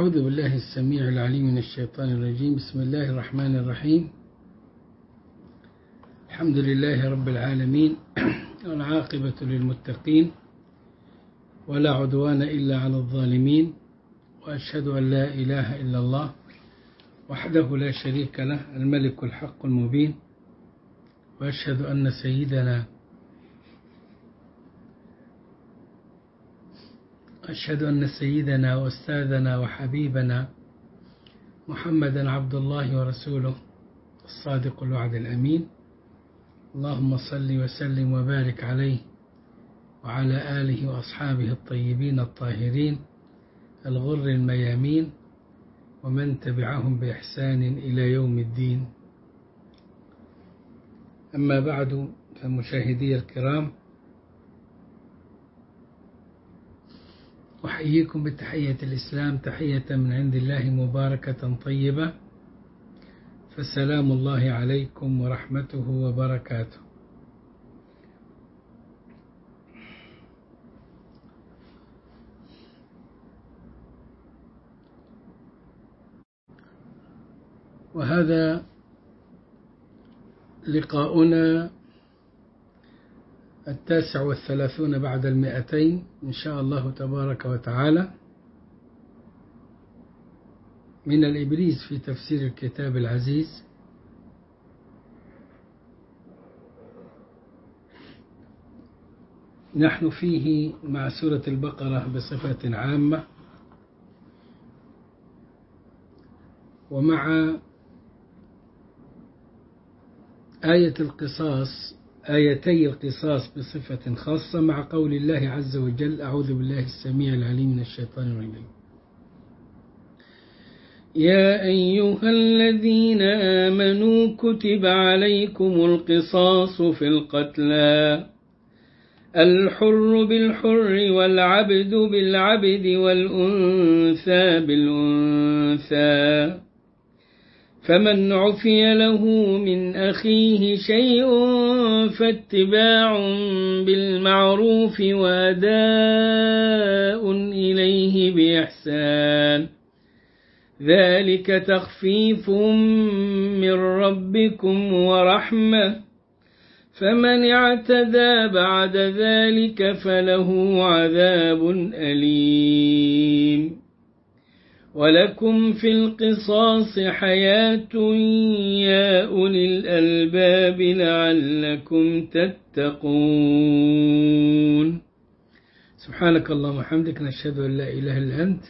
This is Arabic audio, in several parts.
أعوذ بالله السميع العليم من الشيطان الرجيم. بسم الله الرحمن الرحيم. الحمد لله رب العالمين، والعاقبة للمتقين، ولا عدوان إلا على الظالمين، وأشهد أن لا إله إلا الله وحده لا شريك له الملك الحق المبين، وأشهد أن سيدنا وأستاذنا وحبيبنا محمدا عبد الله ورسوله الصادق الوعد الأمين. اللهم صل وسلم وبارك عليه وعلى آله وأصحابه الطيبين الطاهرين الغر الميامين، ومن تبعهم بإحسان إلى يوم الدين. أما بعد، فمشاهدي الكرام، أحييكم بتحية الإسلام، تحية من عند الله مباركة طيبة، فسلام الله عليكم ورحمته وبركاته. وهذا لقاؤنا 39 بعد 200 إن شاء الله تبارك وتعالى من الإبريز في تفسير الكتاب العزيز. نحن فيه مع سورة البقرة بصفة عامة، ومع آيتي القصاص بصفة خاصة، مع قول الله عز وجل: أعوذ بالله السميع العليم من الشيطان الرجيم. يا أيها الذين آمنوا كتب عليكم القصاص في القتلى، الحر بالحر والعبد بالعبد والأنثى بالأنثى، فمن عفي له من أخيه شيء فاتباع بالمعروف وأداء إليه بإحسان، ذلك تخفيف من ربكم ورحمة، فمن اعتدى بعد ذلك فله عذاب أليم، ولكم في القصاص حياة يا أولي الألباب لعلكم تتقون. سبحانك اللهم وبحمدك، نشهد أن لا إله إلا أنت،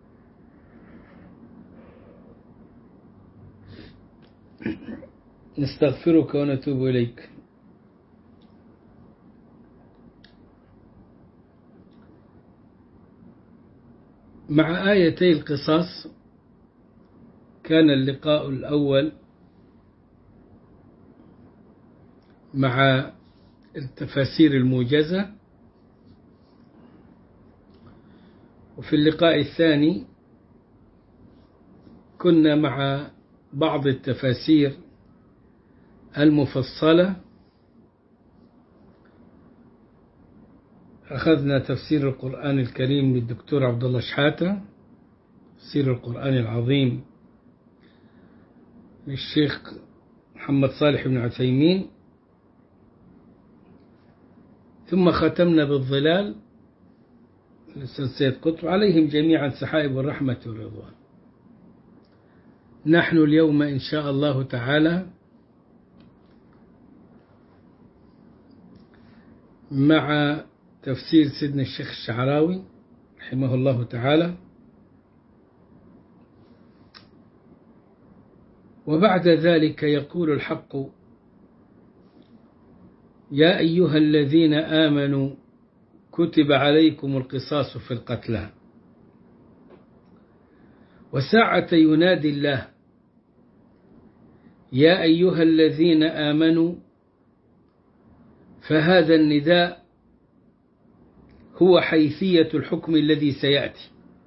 نستغفرك ونتوب إليك. مع آيتي القصاص كان اللقاء الأول مع التفاسير الموجزة، وفي اللقاء الثاني كنا مع بعض التفاسير المفصلة. أخذنا تفسير القرآن الكريم للدكتور عبد الله شحاتة، تفسير القرآن العظيم للشيخ محمد صالح بن عثيمين، ثم ختمنا بالظلال للأستاذ سيد قطب، عليهم جميعا سحائب الرحمة والرضوان. نحن اليوم إن شاء الله تعالى مع تفسير سيدنا الشيخ الشعراوي رحمه الله تعالى. وبعد ذلك يقول الحق: يا أيها الذين آمنوا كتب عليكم القصاص في القتلى. وساعة ينادي الله يا أيها الذين آمنوا، فهذا النداء هو حيثية الحكم الذي سيأتي.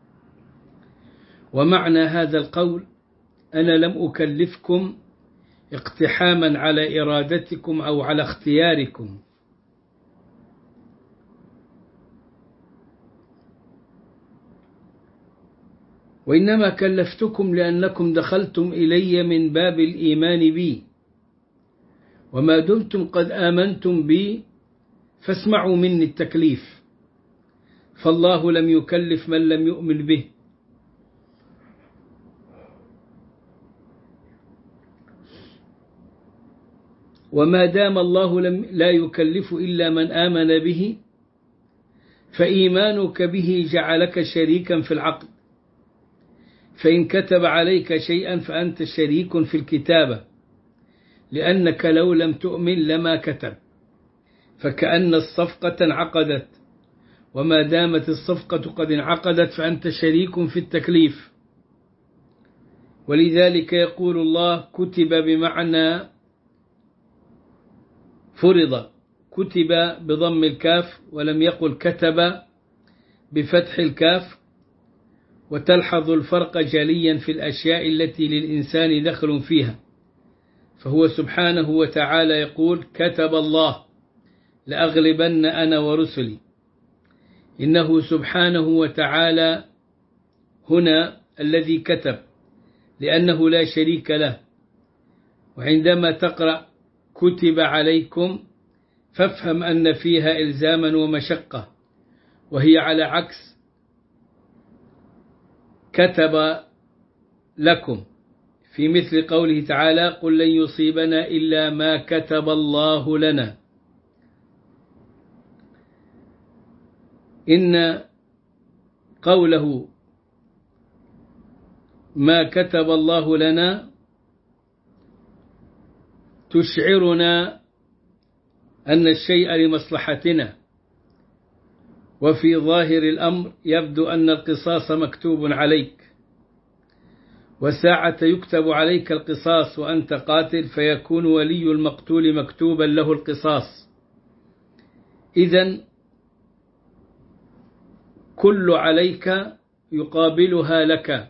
ومعنى هذا القول: أنا لم أكلفكم اقتحاما على إرادتكم أو على اختياركم، وإنما كلفتكم لأنكم دخلتم إلي من باب الإيمان بي، وما دمتم قد آمنتم بي فاسمعوا مني التكليف، فالله لم يكلف من لم يؤمن به. وما دام الله لا يكلف إلا من آمن به، فإيمانك به جعلك شريكا في العقد، فإن كتب عليك شيئا فأنت شريك في الكتابة، لأنك لو لم تؤمن لما كتب، فكأن الصفقة انعقدت، وما دامت الصفقة قد انعقدت فأنت شريك في التكليف. ولذلك يقول الله كتب بمعنى فرض، كتب بضم الكاف، ولم يقل كتب بفتح الكاف. وتلحظ الفرق جليا في الأشياء التي للإنسان دخل فيها، فهو سبحانه وتعالى يقول كتب الله لأغلبن أنا ورسلي. إنه سبحانه وتعالى هنا الذي كتب، لأنه لا شريك له. وعندما تقرأ كتب عليكم فافهم أن فيها إلزاما ومشقة، وهي على عكس كتب لكم، في مثل قوله تعالى قل لن يصيبنا إلا ما كتب الله لنا. إن قوله ما كتب الله لنا تشعرنا أن الشيء لمصلحتنا، وفي ظاهر الأمر يبدو أن القصاص مكتوب عليك، وساعة يكتب عليك القصاص وأنت قاتل فيكون ولي المقتول مكتوبا له القصاص. إذن كل عليك يقابلها لك،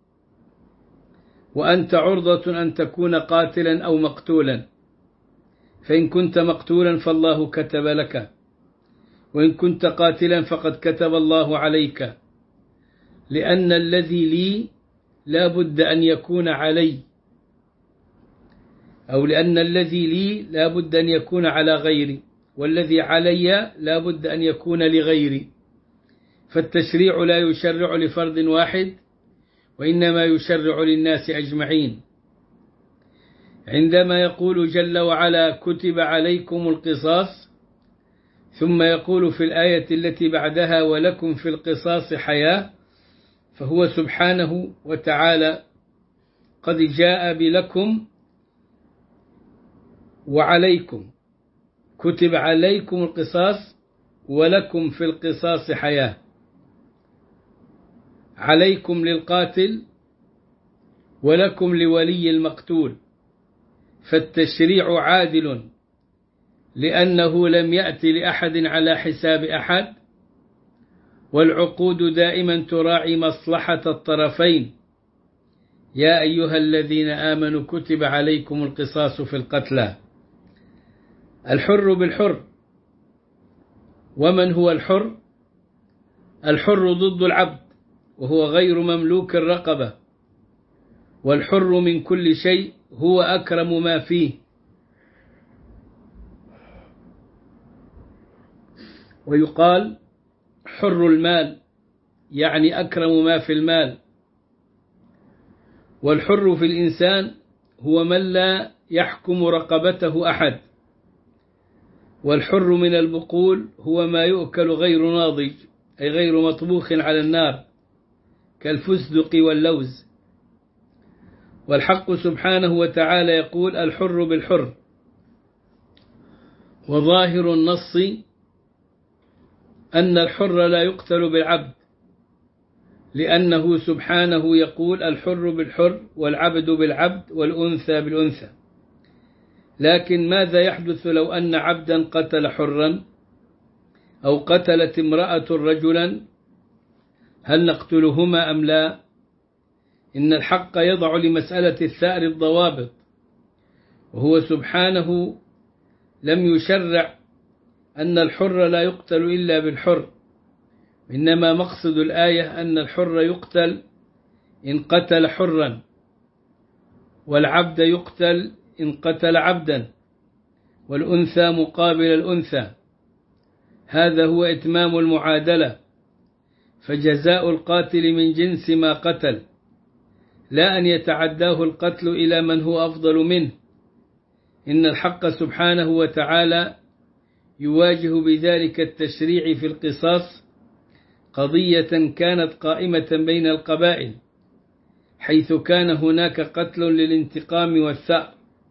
وأنت عرضة أن تكون قاتلا أو مقتولا، فإن كنت مقتولا فالله كتب لك، وإن كنت قاتلا فقد كتب الله عليك، لأن الذي لي لا بد أن يكون علي، أو لأن الذي لي لا بد أن يكون على غيري، والذي علي لا بد أن يكون لغيري. فالتشريع لا يشرع لفرد واحد، وإنما يشرع للناس أجمعين. عندما يقول جل وعلا كتب عليكم القصاص، ثم يقول في الآية التي بعدها ولكم في القصاص حياة، فهو سبحانه وتعالى قد جاء بلكم وعليكم، كتب عليكم القصاص ولكم في القصاص حياة. عليكم للقاتل ولكم لولي المقتول، فالتشريع عادل، لأنه لم يأتي لأحد على حساب أحد، والعقود دائما تراعي مصلحة الطرفين. يا أيها الذين آمنوا كتب عليكم القصاص في القتلى، الحر بالحر. ومن هو الحر؟ الحر ضد العبد، وهو غير مملوك الرقبة، والحر من كل شيء هو أكرم ما فيه. ويقال حر المال، يعني أكرم ما في المال. والحر في الإنسان هو من لا يحكم رقبته أحد. والحر من البقول هو ما يؤكل غير ناضج، أي غير مطبوخ على النار، كالفستق واللوز. والحق سبحانه وتعالى يقول الحر بالحر. وظاهر النص أن الحر لا يقتل بالعبد، لأنه سبحانه يقول الحر بالحر والعبد بالعبد والأنثى بالأنثى. لكن ماذا يحدث لو أن عبدا قتل حرا، أو قتلت امرأة رجلا؟ هل نقتلهما أم لا؟ إن الحق يضع لمسألة الثأر الضوابط، وهو سبحانه لم يشرع أن الحر لا يقتل إلا بالحر، إنما مقصد الآية أن الحر يقتل إن قتل حرا، والعبد يقتل إن قتل عبدا، والأنثى مقابل الأنثى. هذا هو إتمام المعادلة، فجزاء القاتل من جنس ما قتل، لا أن يتعداه القتل إلى من هو أفضل منه. إن الحق سبحانه وتعالى يواجه بذلك التشريع في القصاص قضية كانت قائمة بين القبائل، حيث كان هناك قتل للانتقام والثأر.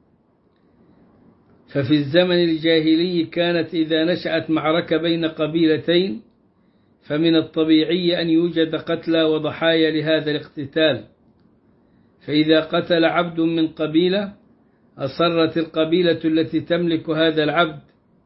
ففي الزمن الجاهلي كانت إذا نشأت معركة بين قبيلتين فمن الطبيعي أن يوجد قتلى وضحايا لهذا الاقتتال. فإذا قتل عبد من قبيلة أصرت القبيلة التي تملك هذا العبد،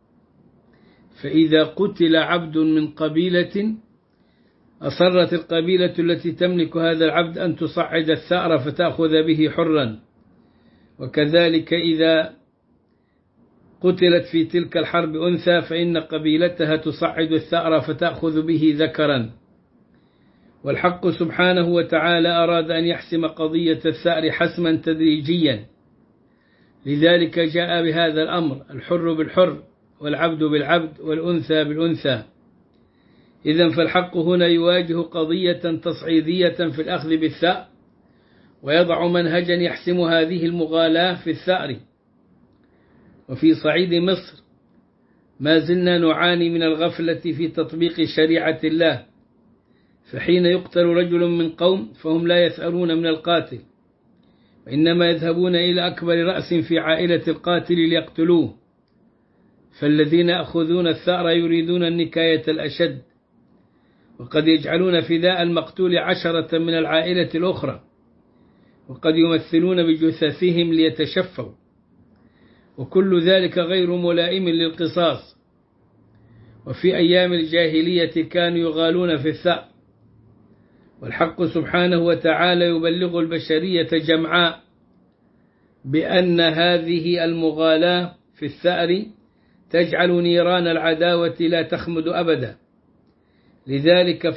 فإذا قتل عبد من قبيلة أصرت القبيلة التي تملك هذا العبد أن تصعد الثأر فتأخذ به حرا. وكذلك إذا قتلت في تلك الحرب أنثى فإن قبيلتها تصعد الثأر فتأخذ به ذكرا. والحق سبحانه وتعالى أراد أن يحسم قضية الثأر حسما تدريجيا، لذلك جاء بهذا الأمر: الحر بالحر، والعبد بالعبد، والأنثى بالأنثى. إذن فالحق هنا يواجه قضية تصعيدية في الأخذ بالثأر، ويضع منهجا يحسم هذه المغالاة في الثأر. وفي صعيد مصر ما زلنا نعاني من الغفلة في تطبيق شريعة الله، فحين يقتل رجل من قوم فهم لا يثأرون من القاتل، وإنما يذهبون إلى أكبر رأس في عائلة القاتل ليقتلوه. فالذين يأخذون الثأر يريدون النكاية الأشد، وقد يجعلون فداء المقتول 10 من العائلة الأخرى، وقد يمثلون بجثثهم ليتشفوا، وكل ذلك غير ملائم للقصاص. وفي أيام الجاهلية كانوا يغالون في الثأر، والحق سبحانه وتعالى يبلغ البشرية جمعاء بأن هذه المغالاة في الثأر تجعل نيران العداوة لا تخمد أبدا. لذلك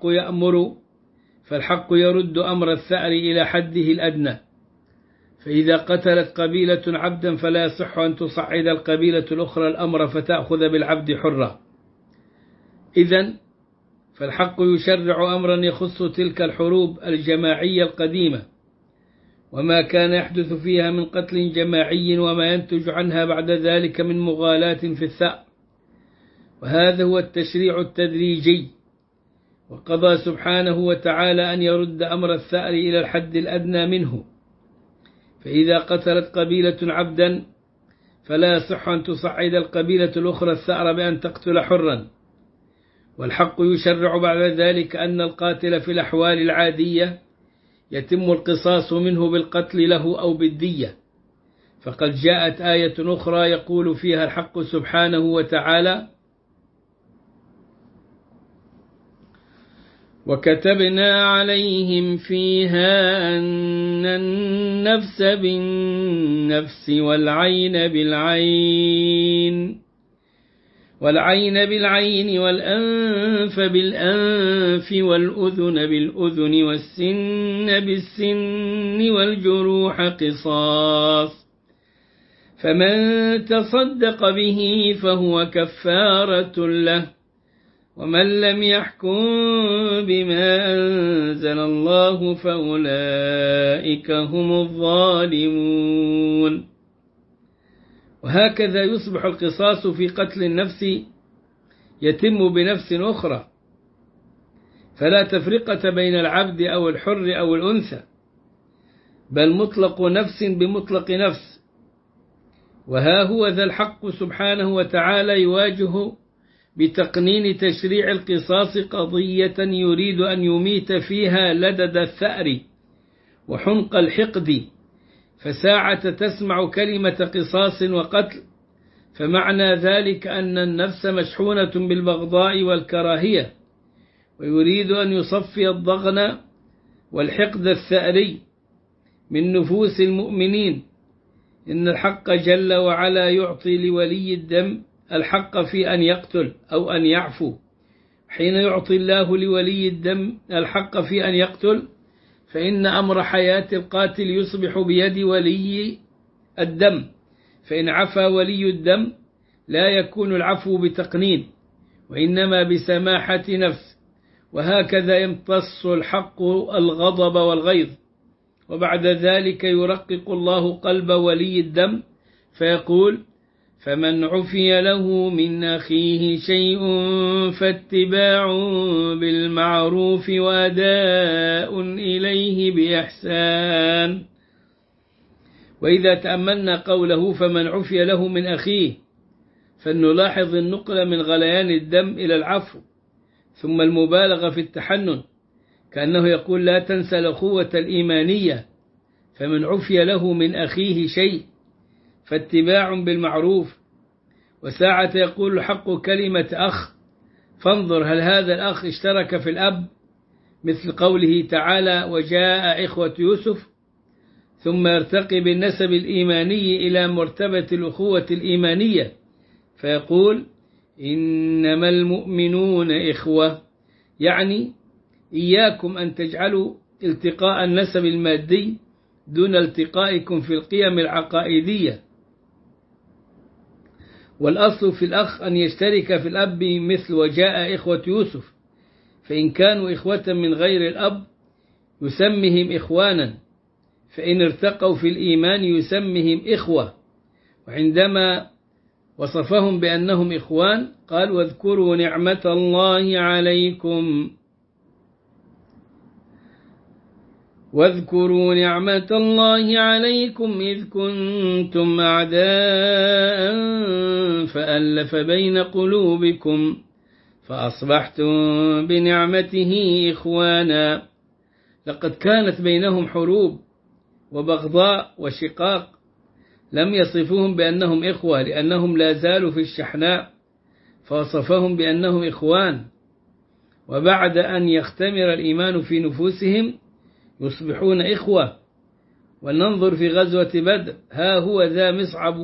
فالحق يرد أمر الثأر إلى حده الأدنى. فإذا قتلت قبيلة عبدا فلا يصح أن تصعد القبيلة الأخرى الأمر فتأخذ بالعبد حرا. إذن فالحق يشرع أمرا يخص تلك الحروب الجماعية القديمة، وما كان يحدث فيها من قتل جماعي وما ينتج عنها بعد ذلك من مغالاة في الثأر. وهذا هو التشريع التدريجي. وقضى سبحانه وتعالى أن يرد أمر الثأر إلى الحد الأدنى منه. فإذا قتلت قبيلة عبدا فلا يصح أن تصعد القبيلة الأخرى الثأر بأن تقتل حرا. والحق يشرع بعد ذلك أن القاتل في الأحوال العادية يتم القصاص منه بالقتل له أو بالدية. فقد جاءت آية أخرى يقول فيها الحق سبحانه وتعالى: وكتبنا عليهم فيها أن النفس بالنفس والعين بالعين والأنف بالأنف والأذن بالأذن والسن بالسن والجروح قصاص، فمن تصدق به فهو كفارة له، ومن لم يحكم بما أنزل الله فأولئك هم الظالمون. وهكذا يصبح القصاص في قتل النفس يتم بنفس أخرى، فلا تفرقة بين العبد أو الحر أو الأنثى، بل مطلق نفس بمطلق نفس. وها هو ذا الحق سبحانه وتعالى يواجه بتقنين تشريع القصاص قضية يريد أن يميت فيها لدد الثأر وحنق الحقد. فساعة تسمع كلمة قصاص وقتل فمعنى ذلك أن النفس مشحونة بالبغضاء والكراهية، ويريد أن يصفي الضغن والحقد الثأري من نفوس المؤمنين. إن الحق جل وعلا يعطي لولي الدم الحق في أن يقتل أو أن يعفو. حين يعطي الله لولي الدم الحق في أن يقتل فإن أمر حياة القاتل يصبح بيد ولي الدم، فإن عفا ولي الدم لا يكون العفو بتقنين وإنما بسماحة نفس، وهكذا يمتص الحق الغضب والغيظ. وبعد ذلك يرقق الله قلب ولي الدم فيقول: فمن عفي له من أخيه شيء فاتباع بالمعروف وأداء إليه بإحسان. وإذا تأملنا قوله فمن عفي له من أخيه، فلنلاحظ النقل من غليان الدم إلى العفو، ثم المبالغة في التحنن، كأنه يقول: لا تنسى الأخوة الإيمانية. فمن عفي له من أخيه شيء فاتباع بالمعروف. وساعة يقول الحق كلمة أخ، فانظر هل هذا الأخ اشترك في الأب، مثل قوله تعالى: وجاء إخوة يوسف، ثم يرتقي بالنسب الإيماني إلى مرتبة الأخوة الإيمانية فيقول: إنما المؤمنون إخوة، يعني إياكم أن تجعلوا التقاء النسب المادي دون التقائكم في القيم العقائدية. والأصل في الأخ أن يشترك في الأب، مثل وجاء إخوة يوسف، فإن كانوا إخوة من غير الأب يسمهم إخوانا، فإن ارتقوا في الإيمان يسمهم إخوة. وعندما وصفهم بأنهم إخوان قال: واذكروا نعمة الله عليكم إذ كنتم أعداء فألف بين قلوبكم فأصبحتم بنعمته إخوانا. لقد كانت بينهم حروب وبغضاء وشقاق، لم يصفوهم بأنهم إخوة لأنهم لا زالوا في الشحناء، فوصفهم بأنهم إخوان. وبعد أن يختمر الإيمان في نفوسهم يصبحون إخوة. وننظر في غزوة بدر، ها هو ذا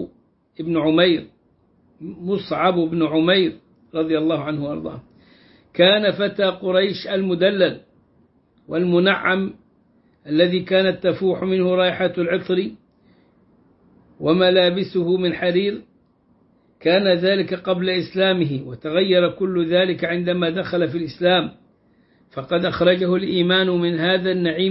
مصعب بن عمير رضي الله عنه وارضاه، كان فتى قريش المدلل والمنعم الذي كانت تفوح منه رائحة العطر وملابسه من حرير. كان ذلك قبل إسلامه، وتغير كل ذلك عندما دخل في الإسلام، فقد أخرجه الإيمان من هذا النعيم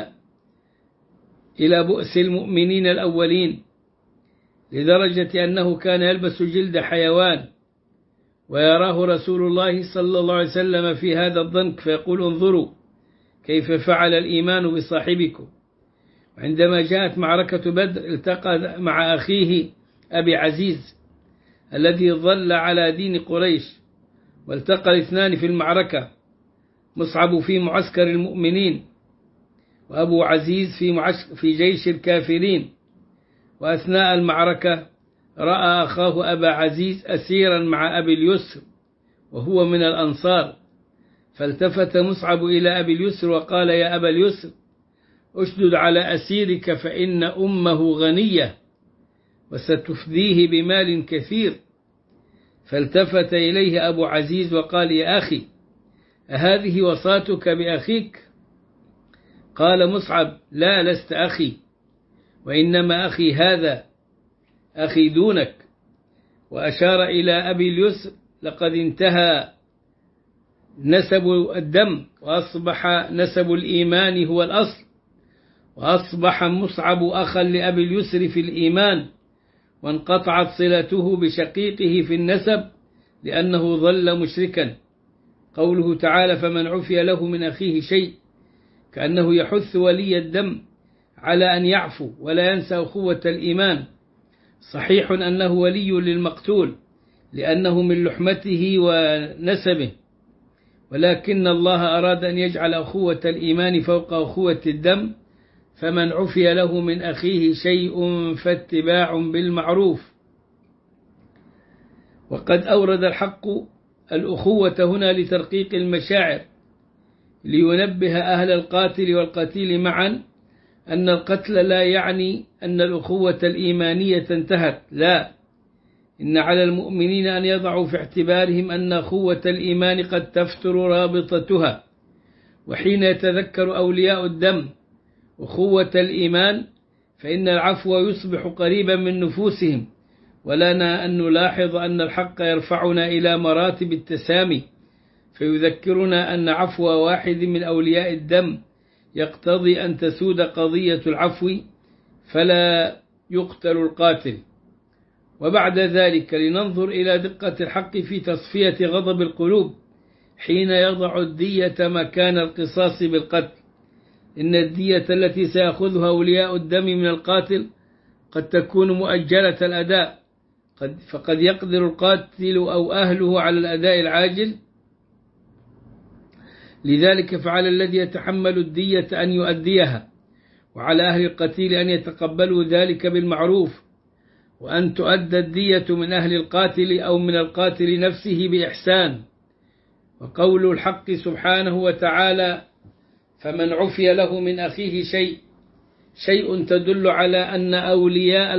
إلى بؤس المؤمنين الأولين، لدرجة أنه كان يلبس جلد حيوان، ويراه رسول الله صلى الله عليه وسلم في هذا الضنك فيقول: انظروا كيف فعل الإيمان بصاحبكم. وعندما جاءت معركة بدر التقى مع أخيه أبي عزيز الذي ظل على دين قريش، والتقى الاثنان في المعركة، مصعب في معسكر المؤمنين وأبو عزيز في جيش الكافرين. وأثناء المعركة رأى أخاه أبا عزيز أسيرا مع أبي اليسر وهو من الأنصار، فالتفت مصعب إلى أبي اليسر وقال: يا أبا اليسر، أشدد على أسيرك فإن أمه غنية وستفديه بمال كثير. فالتفت إليه أبو عزيز وقال: يا أخي، أهذه وصاتك بأخيك؟ قال مصعب: لا، لست أخي، وإنما أخي هذا أخي دونك. وأشار إلى أبي اليسر: لقد انتهى نسب الدم وأصبح نسب الإيمان هو الأصل، وأصبح مصعب أخا لأبي اليسر في الإيمان، وانقطعت صلته بشقيقه في النسب لأنه ظل مشركا. قوله تعالى: فمن عفي له من أخيه شيء، كأنه يحث ولي الدم على أن يعفو ولا ينسى أخوة الإيمان. صحيح أنه ولي للمقتول لأنه من لحمته ونسبه، ولكن الله أراد أن يجعل أخوة الإيمان فوق أخوة الدم. فمن عفي له من أخيه شيء فاتباع بالمعروف. وقد أورد الحق الأخوة هنا لترقيق المشاعر، لينبه أهل القاتل والقتيل معا أن القتل لا يعني أن الأخوة الإيمانية انتهت، لا، إن على المؤمنين أن يضعوا في اعتبارهم أن أخوة الإيمان قد تفتر رابطتها. وحين يتذكر أولياء الدم أخوة الإيمان، فإن العفو يصبح قريبا من نفوسهم، ولنا أن نلاحظ أن الحق يرفعنا إلى مراتب التسامي، فيذكرنا أن عفو واحد من أولياء الدم يقتضي أن تسود قضية العفو فلا يقتل القاتل. وبعد ذلك لننظر إلى دقة الحق في تصفية غضب القلوب حين يضع الدية مكان القصاص بالقتل. إن الدية التي سيأخذها أولياء الدم من القاتل قد تكون مؤجلة الأداء، فقد يقدر القاتل أو أهله على الأداء العاجل، لذلك فعلى الذي يتحمل الدية أن يؤديها، وعلى أهل القتيل أن يتقبلوا ذلك بالمعروف، وأن تؤدى الدية من أهل القاتل أو من القاتل نفسه بإحسان. وقول الحق سبحانه وتعالى: فمن عفي له من أخيه شيء تدل على أن أولياء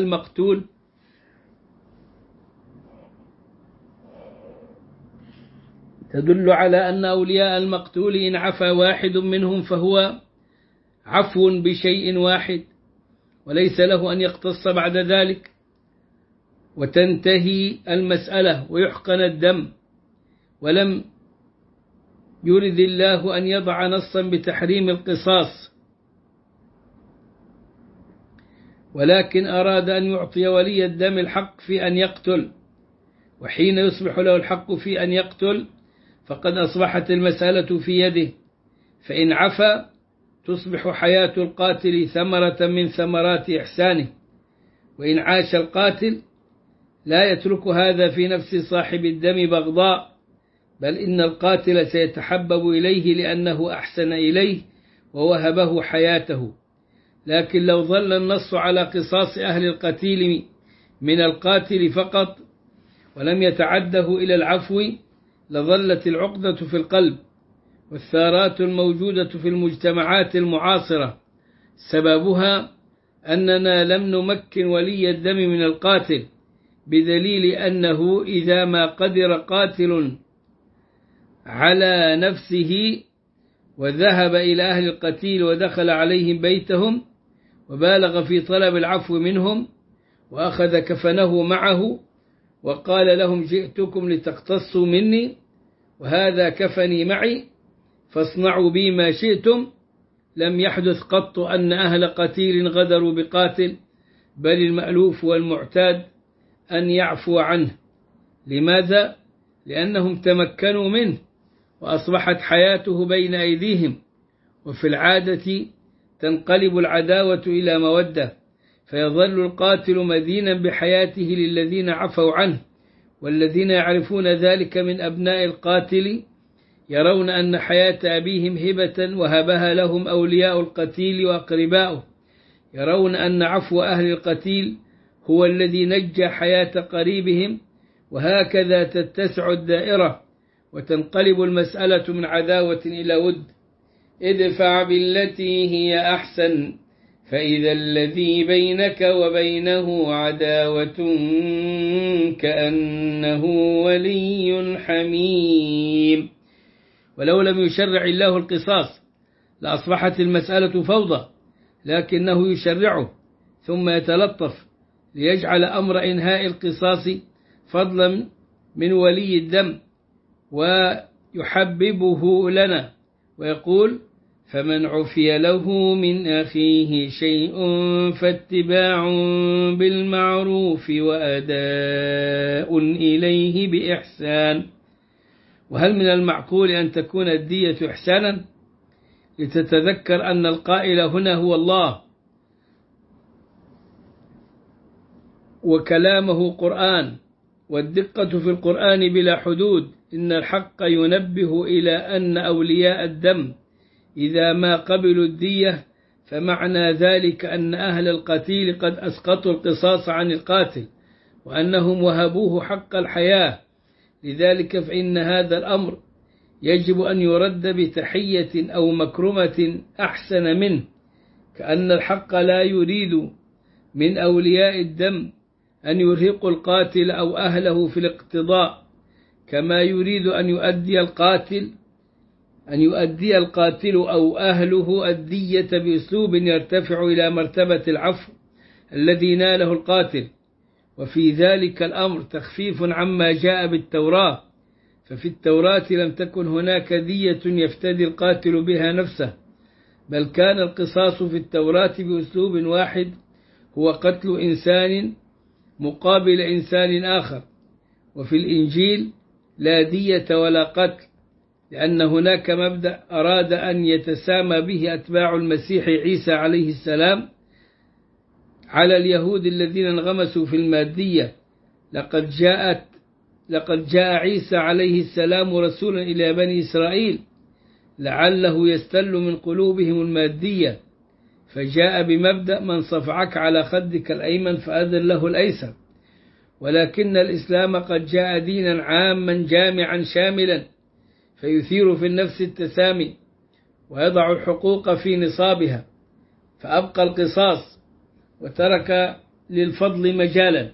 المقتول إن عفى واحد منهم فهو عفو بشيء واحد، وليس له أن يقتص بعد ذلك وتنتهي المسألة ويحقن الدم. ولم يرد الله أن يضع نصا بتحريم القصاص، ولكن أراد أن يعطي ولي الدم الحق في أن يقتل، وحين يصبح له الحق في أن يقتل فقد أصبحت المسألة في يده، فإن عفا تصبح حياة القاتل ثمرة من ثمرات إحسانه، وإن عاش القاتل لا يترك هذا في نفس صاحب الدم بغضاء، بل إن القاتل سيتحبب إليه لأنه أحسن إليه ووهبه حياته. لكن لو ظل النص على قصاص أهل القتيل من القاتل فقط ولم يتعده إلى العفو لظلت العقدة في القلب والثارات الموجودة في المجتمعات المعاصرة. سببها أننا لم نمكن ولي الدم من القاتل، بدليل أنه إذا ما قدر قاتل على نفسه وذهب إلى أهل القتيل ودخل عليهم بيتهم وبالغ في طلب العفو منهم وأخذ كفنه معه وقال لهم: جئتكم لتقتصوا مني وهذا كفني معي فاصنعوا بي ما شئتم، لم يحدث قط أن أهل قتيل غدروا بقاتل، بل المألوف والمعتاد أن يعفو عنه. لماذا؟ لأنهم تمكنوا منه وأصبحت حياته بين أيديهم، وفي العادة تنقلب العداوة إلى مودة، فيظل القاتل مدينا بحياته للذين عفوا عنه، والذين يعرفون ذلك من أبناء القاتل يرون أن حياة أبيهم هبة وهبها لهم أولياء القتيل وأقرباؤه، يرون أن عفو أهل القتيل هو الذي نجى حياة قريبهم، وهكذا تتسع الدائرة وتنقلب المسألة من عداوة إلى ود. ادفع بالتي هي أحسن فإذا الذي بينك وبينه عداوة كأنه ولي حميم. ولو لم يشرع الله القصاص لأصبحت المسألة فوضى، لكنه يشرعه ثم يتلطف ليجعل أمر إنهاء القصاص فضلا من ولي الدم ويحببه لنا، ويقول: فمن عفي له من أخيه شيء فاتباع بالمعروف وأداء إليه بإحسان. وهل من المعقول أن تكون الدية إحسانا؟ لتتذكر أن القائل هنا هو الله، وكلامه قرآن، والدقة في القرآن بلا حدود. إن الحق ينبه إلى أن أولياء الدم إذا ما قبلوا الدية فمعنى ذلك أن أهل القتيل قد أسقطوا القصاص عن القاتل، وأنهم وهبوه حق الحياة. لذلك فإن هذا الأمر يجب أن يرد بتحية أو مكرمة أحسن منه، كأن الحق لا يريد من أولياء الدم أن يرهقوا القاتل أو أهله في الاقتضاء، كما يريد أن يؤدي القاتل أن يؤدي القاتل أو أهله الدية بأسلوب يرتفع إلى مرتبة العفو الذي ناله القاتل، وفي ذلك الأمر تخفيف عما جاء بالتوراة، ففي التوراة لم تكن هناك دية يفتدي القاتل بها نفسه، بل كان القصاص في التوراة بأسلوب واحد هو قتل إنسان مقابل إنسان آخر، وفي الإنجيل لا دية ولا قتل، لأن هناك مبدأ أراد أن يتسامى به أتباع المسيح عيسى عليه السلام على اليهود الذين انغمسوا في المادية. لقد جاء عيسى عليه السلام رسولا إلى بني إسرائيل لعله يستل من قلوبهم المادية، فجاء بمبدأ من صفعك على خدك الأيمن فأذن له الأيسر، ولكن الإسلام قد جاء دينا عاما جامعا شاملا، فيثير في النفس التسامي ويضع الحقوق في نصابها، فأبقى القصاص وترك للفضل مجالا.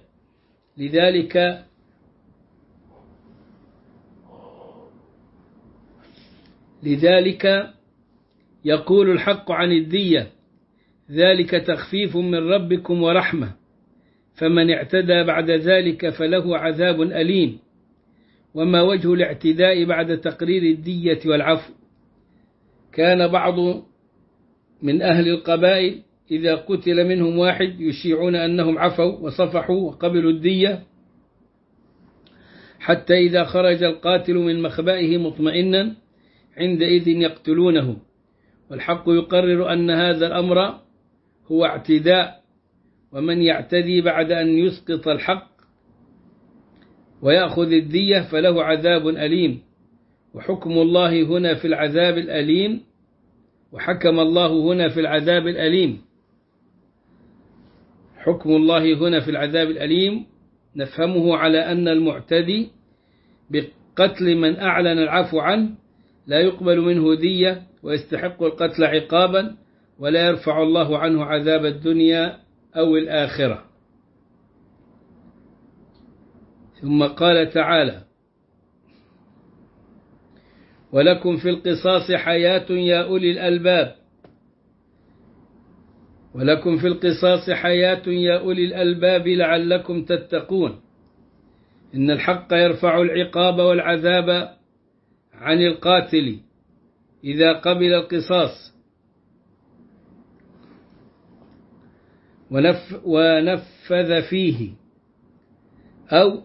لذلك يقول الحق عن الدية: ذلك تخفيف من ربكم ورحمة، فمن اعتدى بعد ذلك فله عذاب أليم. وما وجه الاعتداء بعد تقرير الدية والعفو؟ كان بعض من أهل القبائل إذا قتل منهم واحد يشيعون أنهم عفوا وصفحوا وقبلوا الدية، حتى إذا خرج القاتل من مخبئه مطمئنا عندئذ يقتلونه، والحق يقرر أن هذا الأمر هو اعتداء، ومن يعتدي بعد أن يسقط الحق ويأخذ الدية فله عذاب أليم. وحكم الله هنا في العذاب الأليم، وحكم الله هنا في العذاب الأليم. حكم الله هنا في العذاب الأليم نفهمه على أن المعتدي بقتل من أعلن العفو عنه لا يقبل منه دية، ويستحق القتل عقابا، ولا يرفع الله عنه عذاب الدنيا أو الآخرة. ثم قال تعالى: ولكم في القصاص حياة يا أولي الألباب. ولكم في القصاص حياة يا أولي الألباب لعلكم تتقون. إن الحق يرفع العقاب والعذاب عن القاتل إذا قبل القصاص ونفذ فيه، أو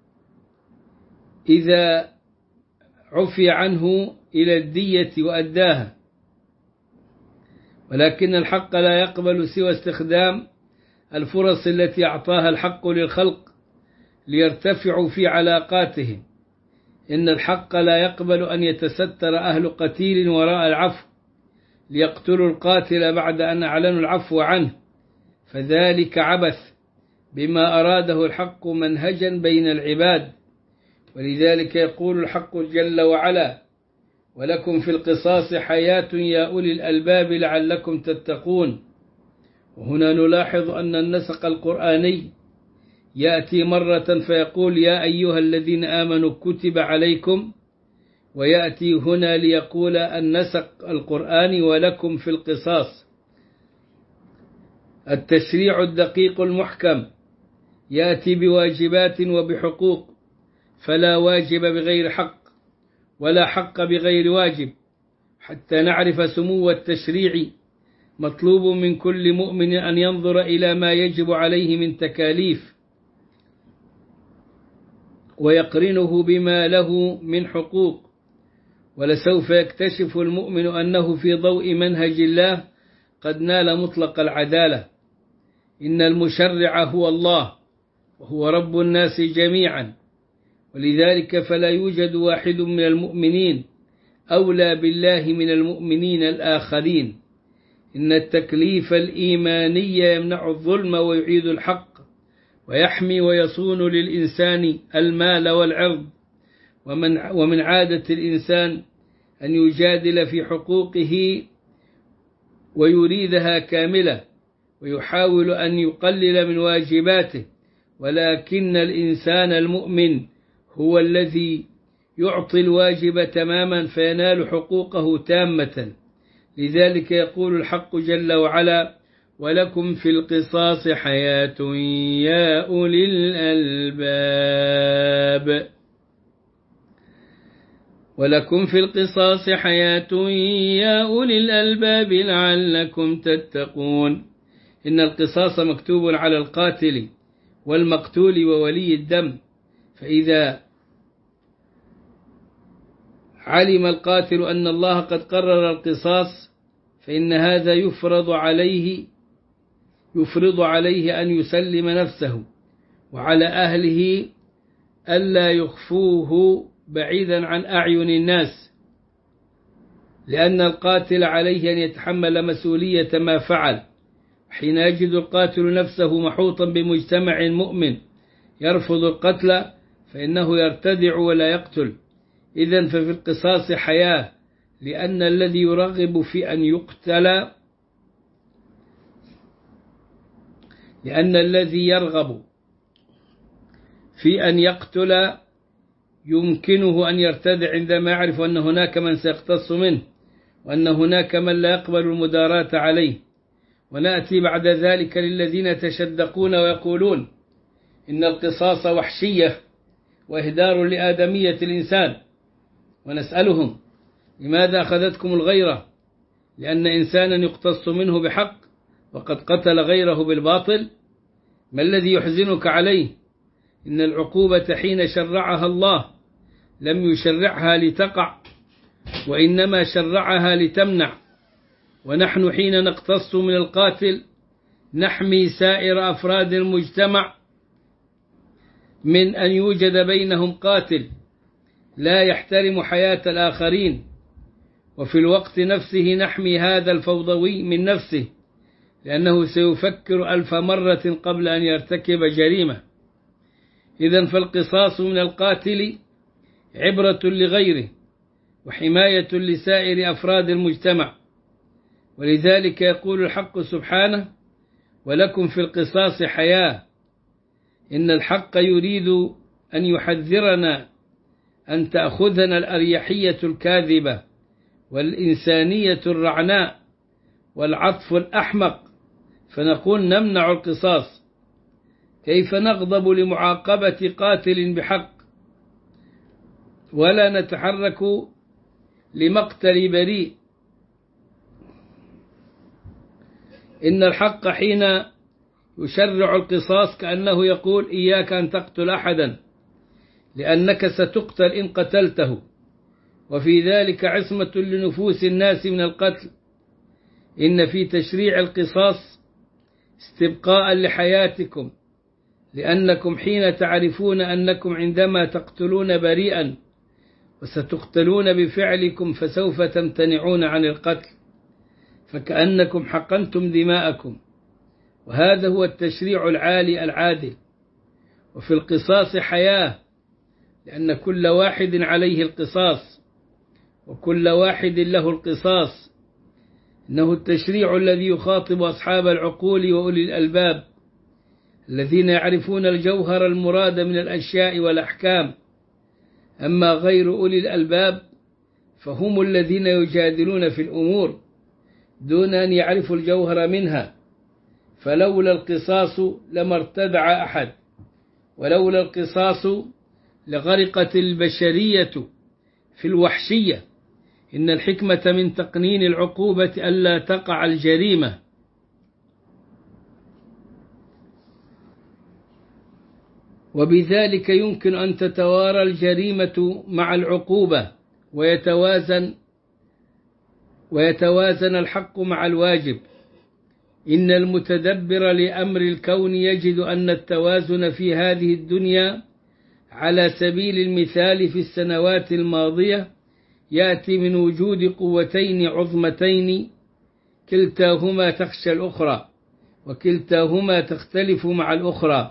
إذا عفي عنه إلى الدية وأداها. ولكن الحق لا يقبل سوى استخدام الفرص التي أعطاها الحق للخلق ليرتفعوا في علاقاتهم. إن الحق لا يقبل أن يتستر أهل قتيل وراء العفو ليقتلوا القاتل بعد أن أعلنوا العفو عنه، فذلك عبث بما أراده الحق منهجا بين العباد. ولذلك يقول الحق جل وعلا: ولكم في القصاص حياة يا أولي الألباب لعلكم تتقون. وهنا نلاحظ أن النسق القرآني يأتي مرة فيقول: يا أيها الذين آمنوا كتب عليكم، ويأتي هنا ليقول النسق القرآني: ولكم في القصاص. التشريع الدقيق المحكم يأتي بواجبات وبحقوق، فلا واجب بغير حق ولا حق بغير واجب. حتى نعرف سمو التشريع مطلوب من كل مؤمن أن ينظر إلى ما يجب عليه من تكاليف ويقرنه بما له من حقوق، ولسوف يكتشف المؤمن أنه في ضوء منهج الله قد نال مطلق العدالة. إن المشرع هو الله، وهو رب الناس جميعا، ولذلك فلا يوجد واحد من المؤمنين أولى بالله من المؤمنين الآخرين. إن التكليف الإيماني يمنع الظلم ويعيد الحق، ويحمي ويصون للإنسان المال والعرض. ومن عادة الإنسان أن يجادل في حقوقه ويريدها كاملة، ويحاول أن يقلل من واجباته، ولكن الإنسان المؤمن هو الذي يعطي الواجب تماما فينال حقوقه تامة. لذلك يقول الحق جل وعلا: ولكم في القصاص حياة يا أولي الألباب. ولكم في القصاص حياة يا أولي الألباب لعلكم تتقون. إن القصاص مكتوب على القاتل والمقتول وولي الدم، فإذا علم القاتل أن الله قد قرر القصاص فإن هذا يفرض عليه أن يسلم نفسه، وعلى أهله ألا يخفوه بعيدا عن أعين الناس، لأن القاتل عليه أن يتحمل مسؤولية ما فعل. حين يجد القاتل نفسه محوطا بمجتمع مؤمن يرفض القتل فإنه يرتدع ولا يقتل. إذن ففي القصاص حياة، لأن الذي يرغب في أن يقتل يمكنه أن يرتدع عندما يعرف أن هناك من سيقتص منه، وأن هناك من لا يقبل المداراة عليه. ونأتي بعد ذلك للذين يتشدقون ويقولون إن القصاص وحشية وإهدار لآدمية الإنسان، ونسألهم: لماذا أخذتكم الغيرة؟ لأن إنسانا يقتص منه بحق وقد قتل غيره بالباطل؟ ما الذي يحزنك عليه؟ إن العقوبة حين شرعها الله لم يشرعها لتقع، وإنما شرعها لتمنع. ونحن حين نقتص من القاتل نحمي سائر أفراد المجتمع من أن يوجد بينهم قاتل لا يحترم حياة الآخرين، وفي الوقت نفسه نحمي هذا الفوضوي من نفسه، لأنه سيفكر 1000 مرة قبل أن يرتكب جريمة. إذن فالقصاص من القاتل عبرة لغيره وحماية لسائر أفراد المجتمع. ولذلك يقول الحق سبحانه: ولكم في القصاص حياة. إن الحق يريد أن يحذرنا أن تأخذنا الأريحية الكاذبة والإنسانية الرعناء والعطف الأحمق فنقول نمنع القصاص. كيف نغضب لمعاقبة قاتل بحق ولا نتحرك لمقتل بريء؟ إن الحق حين يشرع القصاص كأنه يقول: إياك أن تقتل أحدا لأنك ستقتل إن قتلته، وفي ذلك عصمة لنفوس الناس من القتل. إن في تشريع القصاص استبقاء لحياتكم، لأنكم حين تعرفون أنكم عندما تقتلون بريئا وستقتلون بفعلكم فسوف تمتنعون عن القتل، فكأنكم حقنتم دماءكم. وهذا هو التشريع العالي العادل. وفي القصاص حياة، لأن كل واحد عليه القصاص وكل واحد له القصاص. إنه التشريع الذي يخاطب أصحاب العقول وأولي الألباب الذين يعرفون الجوهر المراد من الأشياء والأحكام. أما غير أولي الألباب فهم الذين يجادلون في الأمور دون أن يعرفوا الجوهر منها. فلولا القصاص لما ارتدع أحد، ولولا القصاص لغرقت البشرية في الوحشية. إن الحكمة من تقنين العقوبة ألا تقع الجريمة. وبذلك يمكن أن تتوارى الجريمة مع العقوبة ويتوازن الحق مع الواجب. إن المتدبر لأمر الكون يجد أن التوازن في هذه الدنيا على سبيل المثال في السنوات الماضية يأتي من وجود قوتين عظمتين كلتاهما تخشى الأخرى وكلتاهما تختلف مع الأخرى.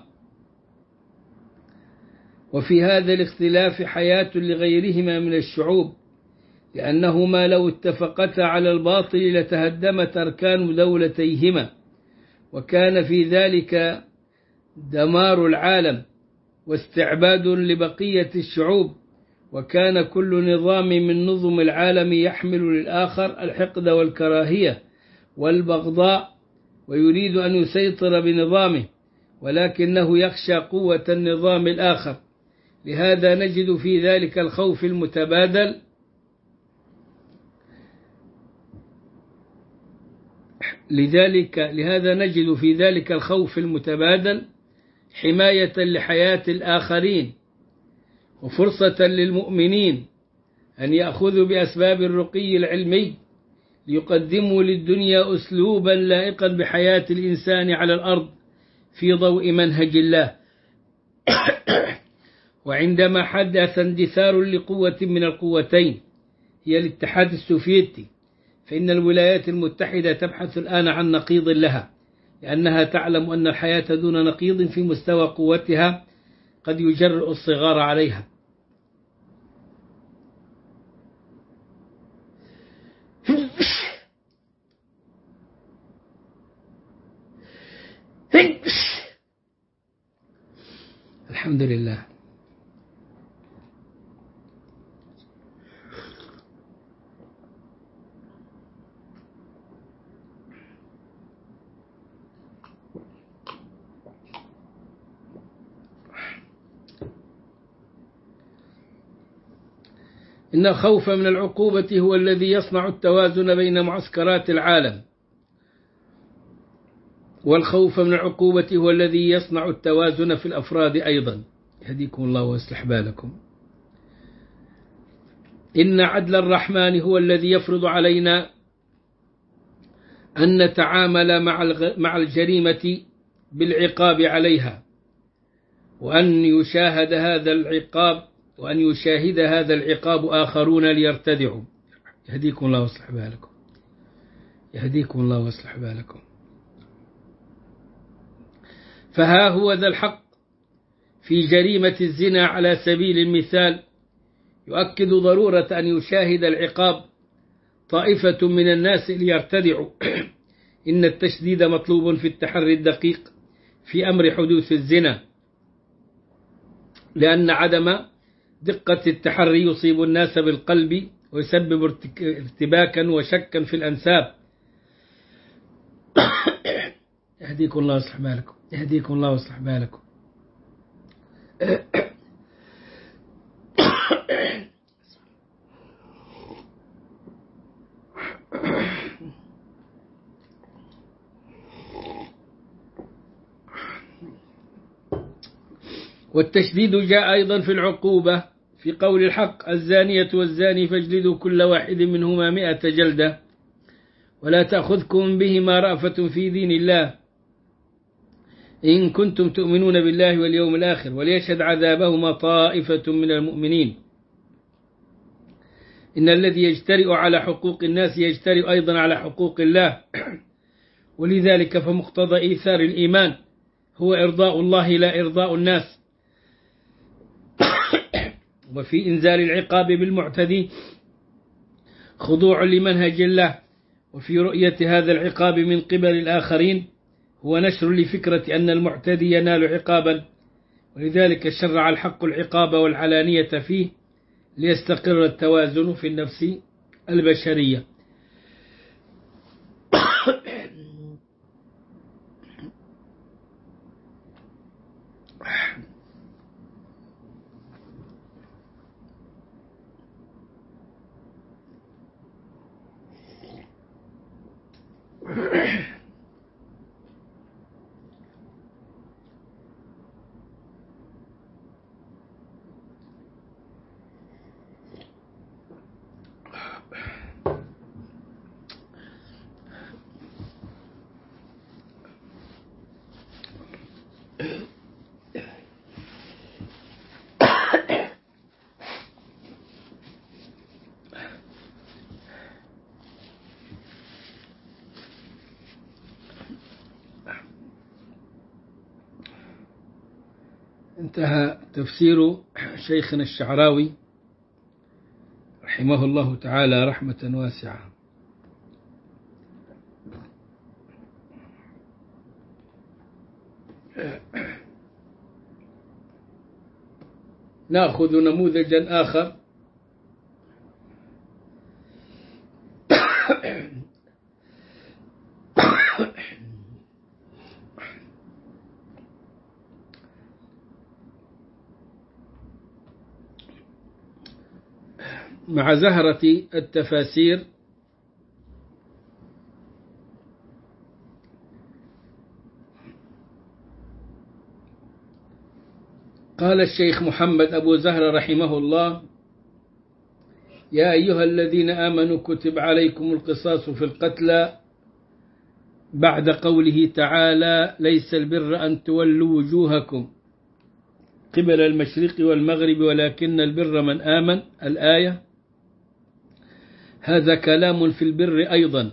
وفي هذا الاختلاف حياة لغيرهما من الشعوب، لأنهما لو اتفقتا على الباطل لتهدمت أركان دولتيهما، وكان في ذلك دمار العالم واستعباد لبقية الشعوب وكان كل نظام من نظم العالم يحمل للآخر الحقد والكراهية والبغضاء ويريد أن يسيطر بنظامه، ولكنه يخشى قوة النظام الآخر. لهذا نجد في ذلك الخوف المتبادل لهذا نجد في ذلك الخوف المتبادل حماية لحياة الآخرين، وفرصة للمؤمنين أن يأخذوا بأسباب الرقي العلمي ليقدموا للدنيا أسلوبا لائقا بحياة الإنسان على الأرض في ضوء منهج الله. وعندما حدث اندثار لقوة من القوتين هي الاتحاد السوفيتي، فإن الولايات المتحدة تبحث الآن عن نقيض لها، لأنها تعلم أن الحياة دون نقيض في مستوى قوتها قد يجرئ الصغار عليها. الحمد لله. إن الخوف من العقوبة هو الذي يصنع التوازن بين معسكرات العالم، والخوف من العقوبة هو الذي يصنع التوازن في الأفراد أيضا. يهديكم الله ويصلح بالكم. إن عدل الرحمن هو الذي يفرض علينا أن نتعامل مع الجريمة بالعقاب عليها، وأن يشاهد هذا العقاب آخرون ليرتدعوا. يهديكم الله ويصلح بالكم. يهديكم الله ويصلح بالكم. فها هو ذا الحق في جريمة الزنا على سبيل المثال يؤكد ضرورة أن يشاهد العقاب طائفة من الناس ليرتدعوا. إن التشديد مطلوب في التحري الدقيق في أمر حدوث الزنا، لأن عدم دقة التحري يصيب الناس بالقلب ويسبب ارتباكا وشكا في الأنساب. يهديكم الله ويصلح بالكم. يهديكم الله ويصلح بالكم. والتشديد جاء أيضا في العقوبة في قول الحق: الزانية والزاني فاجلدوا كل واحد منهما 100 جلدة ولا تأخذكم بهما رأفة في دين الله إن كنتم تؤمنون بالله واليوم الآخر وليشهد عذابهما طائفة من المؤمنين. إن الذي يجترئ على حقوق الناس يجترئ أيضا على حقوق الله، ولذلك فمقتضى إيثار الإيمان هو إرضاء الله لا إرضاء الناس. وفي إنزال العقاب بالمعتدي خضوع لمنهج الله، وفي رؤية هذا العقاب من قبل الآخرين هو نشر لفكرة أن المعتدي ينال عقابا، ولذلك شرع الحق العقاب والعلانية فيه ليستقر التوازن في النفس البشرية. انتهى تفسير شيخنا الشعراوي رحمه الله تعالى رحمة واسعة. نأخذ نموذجا آخر مع زهرة التفاسير قال الشيخ محمد أبو زهرة رحمه الله: يا أيها الذين آمنوا كتب عليكم القصاص في القتلى، بعد قوله تعالى: ليس البر أن تولوا وجوهكم قبل المشرق والمغرب ولكن البر من آمن، الآية. هذا كلام في البر أيضا،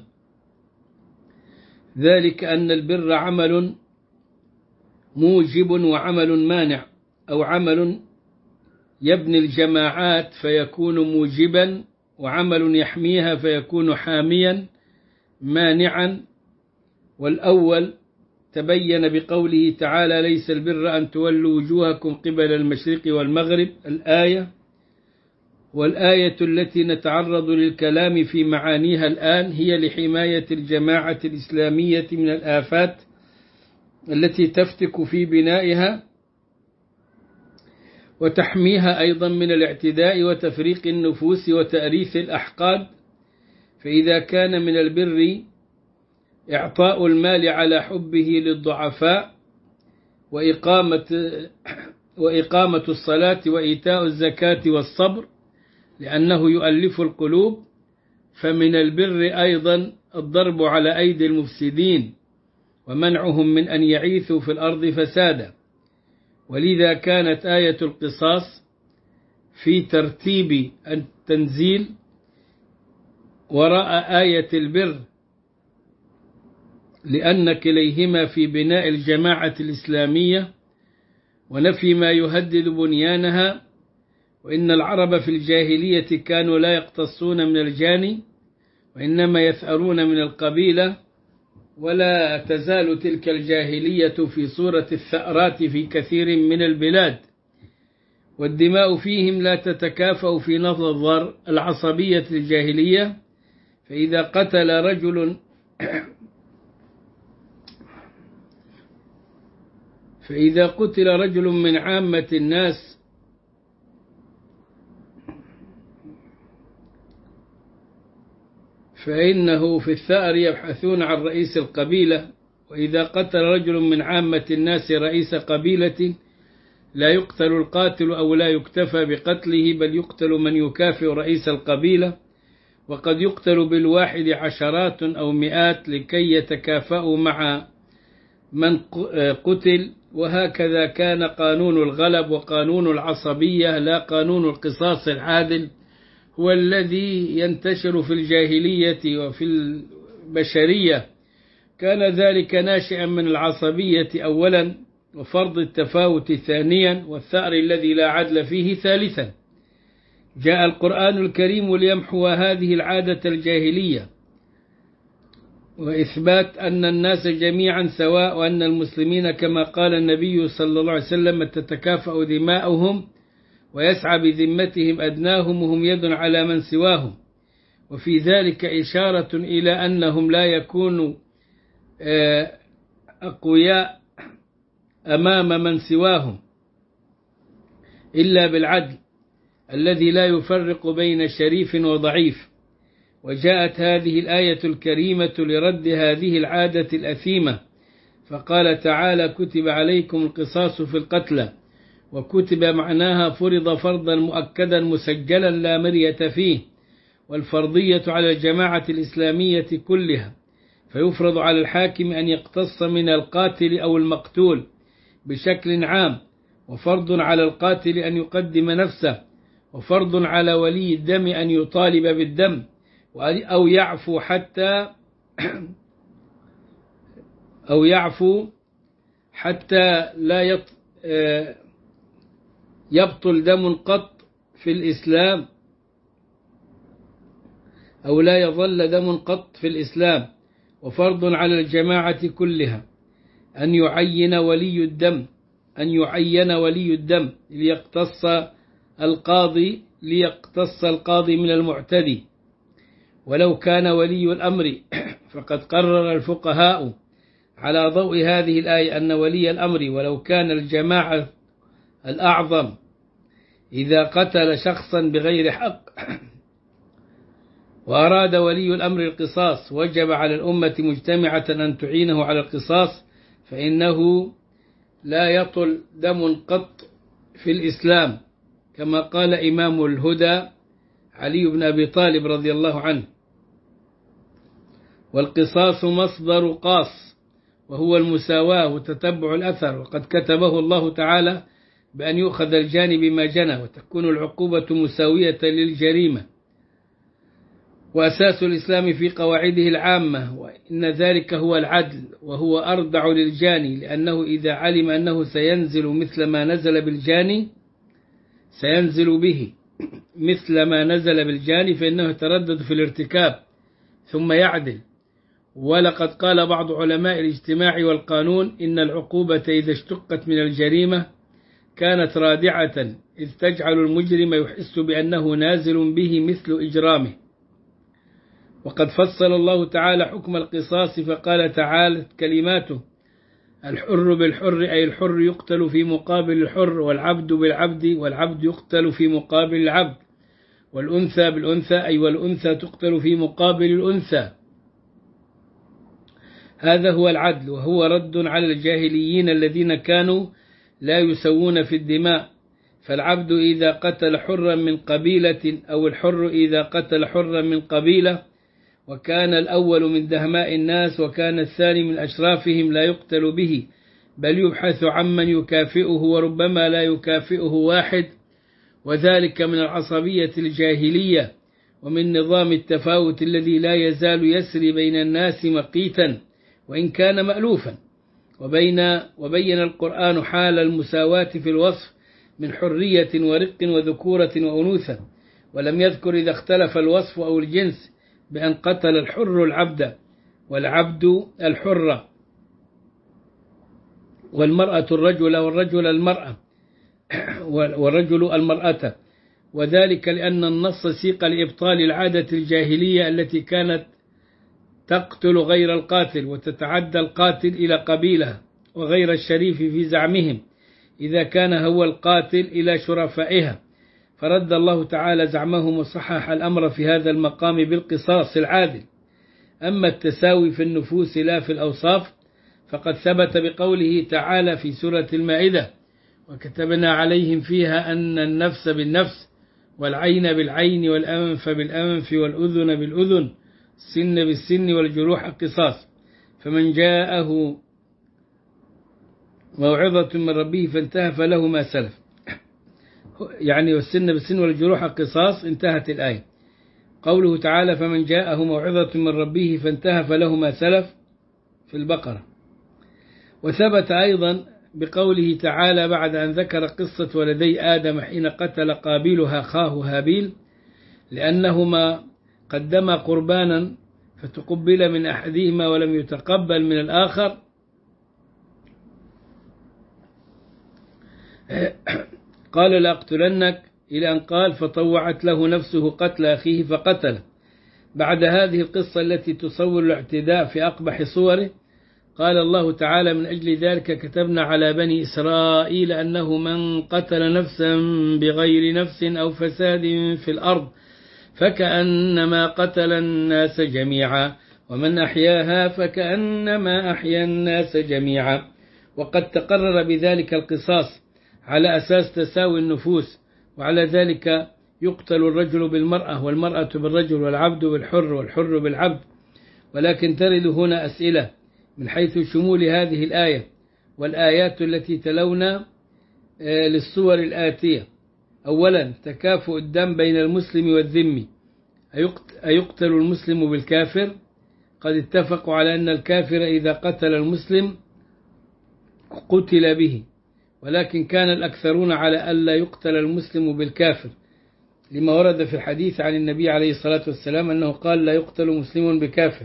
ذلك أن البر عمل موجب وعمل مانع، أو عمل يبني الجماعات فيكون موجبا، وعمل يحميها فيكون حاميا مانعا. والأول تبين بقوله تعالى: ليس البر أن تولوا وجوهكم قبل المشرق والمغرب، الآية. والآية التي نتعرض للكلام في معانيها الآن هي لحماية الجماعة الإسلامية من الآفات التي تفتك في بنائها، وتحميها أيضا من الاعتداء وتفريق النفوس وتأريث الأحقاد. فإذا كان من البر إعطاء المال على حبه للضعفاء، وإقامة الصلاة وإيتاء الزكاة والصبر لأنه يؤلف القلوب، فمن البر أيضا الضرب على أيدي المفسدين ومنعهم من أن يعيثوا في الأرض فسادا. ولذا كانت آية القصاص في ترتيب التنزيل وراء آية البر، لأن كليهما في بناء الجماعة الإسلامية ونفي ما يهدد بنيانها. وإن العرب في الجاهلية كانوا لا يقتصون من الجاني، وإنما يثأرون من القبيلة، ولا تزال تلك الجاهلية في صورة الثأرات في كثير من البلاد، والدماء فيهم لا تتكافأ في نظر العصبية الجاهلية. فإذا قتل رجل من عامة الناس فإنه في الثأر يبحثون عن رئيس القبيلة. وإذا قتل رجل من عامة الناس رئيس قبيلة لا يقتل القاتل أو لا يكتفى بقتله، بل يقتل من يكافئ رئيس القبيلة، وقد يقتل بالواحد عشرات أو مئات لكي يتكافأوا مع من قتل. وهكذا كان قانون الغلب وقانون العصبية، لا قانون القصاص العادل، هو الذي ينتشر في الجاهلية وفي البشرية. كان ذلك ناشئا من العصبية أولا، وفرض التفاوت ثانيا، والثأر الذي لا عدل فيه ثالثا. جاء القرآن الكريم ليمحو هذه العادة الجاهلية، وإثبات أن الناس جميعا سواء، وأن المسلمين كما قال النبي صلى الله عليه وسلم: تتكافأ دماؤهم ويسعى بذمتهم أدناهم وهم يد على من سواهم. وفي ذلك إشارة إلى أنهم لا يكونوا أقوياء أمام من سواهم إلا بالعدل الذي لا يفرق بين شريف وضعيف. وجاءت هذه الآية الكريمة لرد هذه العادة الأثيمة، فقال تعالى: كتب عليكم القصاص في القتلى. وكتب معناها فرض فرضا مؤكدا مسجلا لا مرية فيه، والفرضية على الجماعة الإسلامية كلها، فيفرض على الحاكم أن يقتص من القاتل أو المقتول بشكل عام، وفرض على القاتل أن يقدم نفسه، وفرض على ولي الدم أن يطالب بالدم أو يعفو حتى لا يبطل دم قط في الإسلام، أو لا يظل دم قط في الإسلام. وفرض على الجماعة كلها أن يعين ولي الدم ليقتص القاضي من المعتدي. ولو كان ولي الأمر. فقد قرر الفقهاء على ضوء هذه الآية أن ولي الأمر ولو كان الجماعة الأعظم إذا قتل شخصا بغير حق وأراد ولي الأمر القصاص وجب على الأمة مجتمعة أن تعينه على القصاص، فإنه لا يطل دم قط في الإسلام، كما قال إمام الهدى علي بن أبي طالب رضي الله عنه: والقصاص مصدر قاص، وهو المساواة وتتبع الأثر، وقد كتبه الله تعالى بأن يؤخذ الجاني بما جنى، وتكون العقوبة مساوية للجريمة. وأساس الإسلام في قواعده العامة، وإن ذلك هو العدل، وهو أردع للجاني، لأنه إذا علم أنه سينزل مثل ما نزل بالجاني سينزل به مثل ما نزل بالجاني، فإنه يتردد في الارتكاب ثم يعدل. ولقد قال بعض علماء الاجتماع والقانون إن العقوبة إذا اشتقت من الجريمة كانت رادعة، إذ تجعل المجرم يحس بأنه نازل به مثل إجرامه. وقد فصل الله تعالى حكم القصاص فقال تعالى كلماته: الحر بالحر، أي الحر يقتل في مقابل الحر، والعبد بالعبد، والعبد يقتل في مقابل العبد، والأنثى بالأنثى، أي والأنثى تقتل في مقابل الأنثى. هذا هو العدل، وهو رد على الجاهليين الذين كانوا لا يسوون في الدماء، فالعبد إذا قتل حرا من قبيلة، أو الحر إذا قتل حرا من قبيلة، وكان الأول من دهماء الناس وكان الثاني من أشرافهم، لا يقتل به، بل يبحث عمن يكافئه، وربما لا يكافئه واحد، وذلك من العصبية الجاهلية، ومن نظام التفاوت الذي لا يزال يسري بين الناس مقيتا وإن كان مألوفا. وبين القرآن حال المساواة في الوصف من حرية ورق وذكورة وأنوثة، ولم يذكر إذا اختلف الوصف أو الجنس بأن قتل الحر العبد، والعبد الحر، والمرأة الرجل، والرجل المرأة، والرجل المرأة، وذلك لأن النص سيق لإبطال العادة الجاهلية التي كانت تقتل غير القاتل، وتتعدى القاتل إلى قبيلة وغير الشريف في زعمهم إذا كان هو القاتل إلى شرفائها، فرد الله تعالى زعمهم وصحح الأمر في هذا المقام بالقصاص العادل. أما التساوي في النفوس لا في الأوصاف فقد ثبت بقوله تعالى في سورة المائدة: وكتبنا عليهم فيها أن النفس بالنفس، والعين بالعين، والأنف بالأنف، والأذن بالأذن، السن بالسن، والجروح قصاص، فمن جاءه موعظة من ربه فانتهى فله ما سلف. يعني والسن بالسن والجروح قصاص، انتهت الآية. قوله تعالى فمن جاءه موعظة من ربه فانتهى فله ما سلف في البقرة. وثبت أيضا بقوله تعالى بعد أن ذكر قصة ولدي آدم حين قتل قابيل أخاه هابيل، لأنهما قدما قربانا فتقبل من أحدهما ولم يتقبل من الآخر، قال لأقتلنك، إلى أن قال فطوعت له نفسه قتل أخيه فقتله. بعد هذه القصة التي تصور الاعتداء في أقبح صوره، قال الله تعالى من أجل ذلك كتبنا على بني إسرائيل أنه من قتل نفسا بغير نفس أو فساد في الأرض فكأنما قتل الناس جميعا، ومن أحياها فكأنما أحيا الناس جميعا. وقد تقرر بذلك القصاص على أساس تساوي النفوس، وعلى ذلك يقتل الرجل بالمرأة، والمرأة بالرجل، والعبد بالحر، والحر بالعبد. ولكن ترد هنا أسئلة من حيث شمول هذه الآية والآيات التي تلونا للصور الآتية. أولا، تكافؤ الدم بين المسلم والذمي. أيقتل المسلم بالكافر؟ قد اتفقوا على أن الكافر إذا قتل المسلم قتل به، ولكن كان الأكثرون على ألا يقتل المسلم بالكافر، لما ورد في الحديث عن النبي عليه الصلاة والسلام أنه قال لا يقتل مسلم بكافر،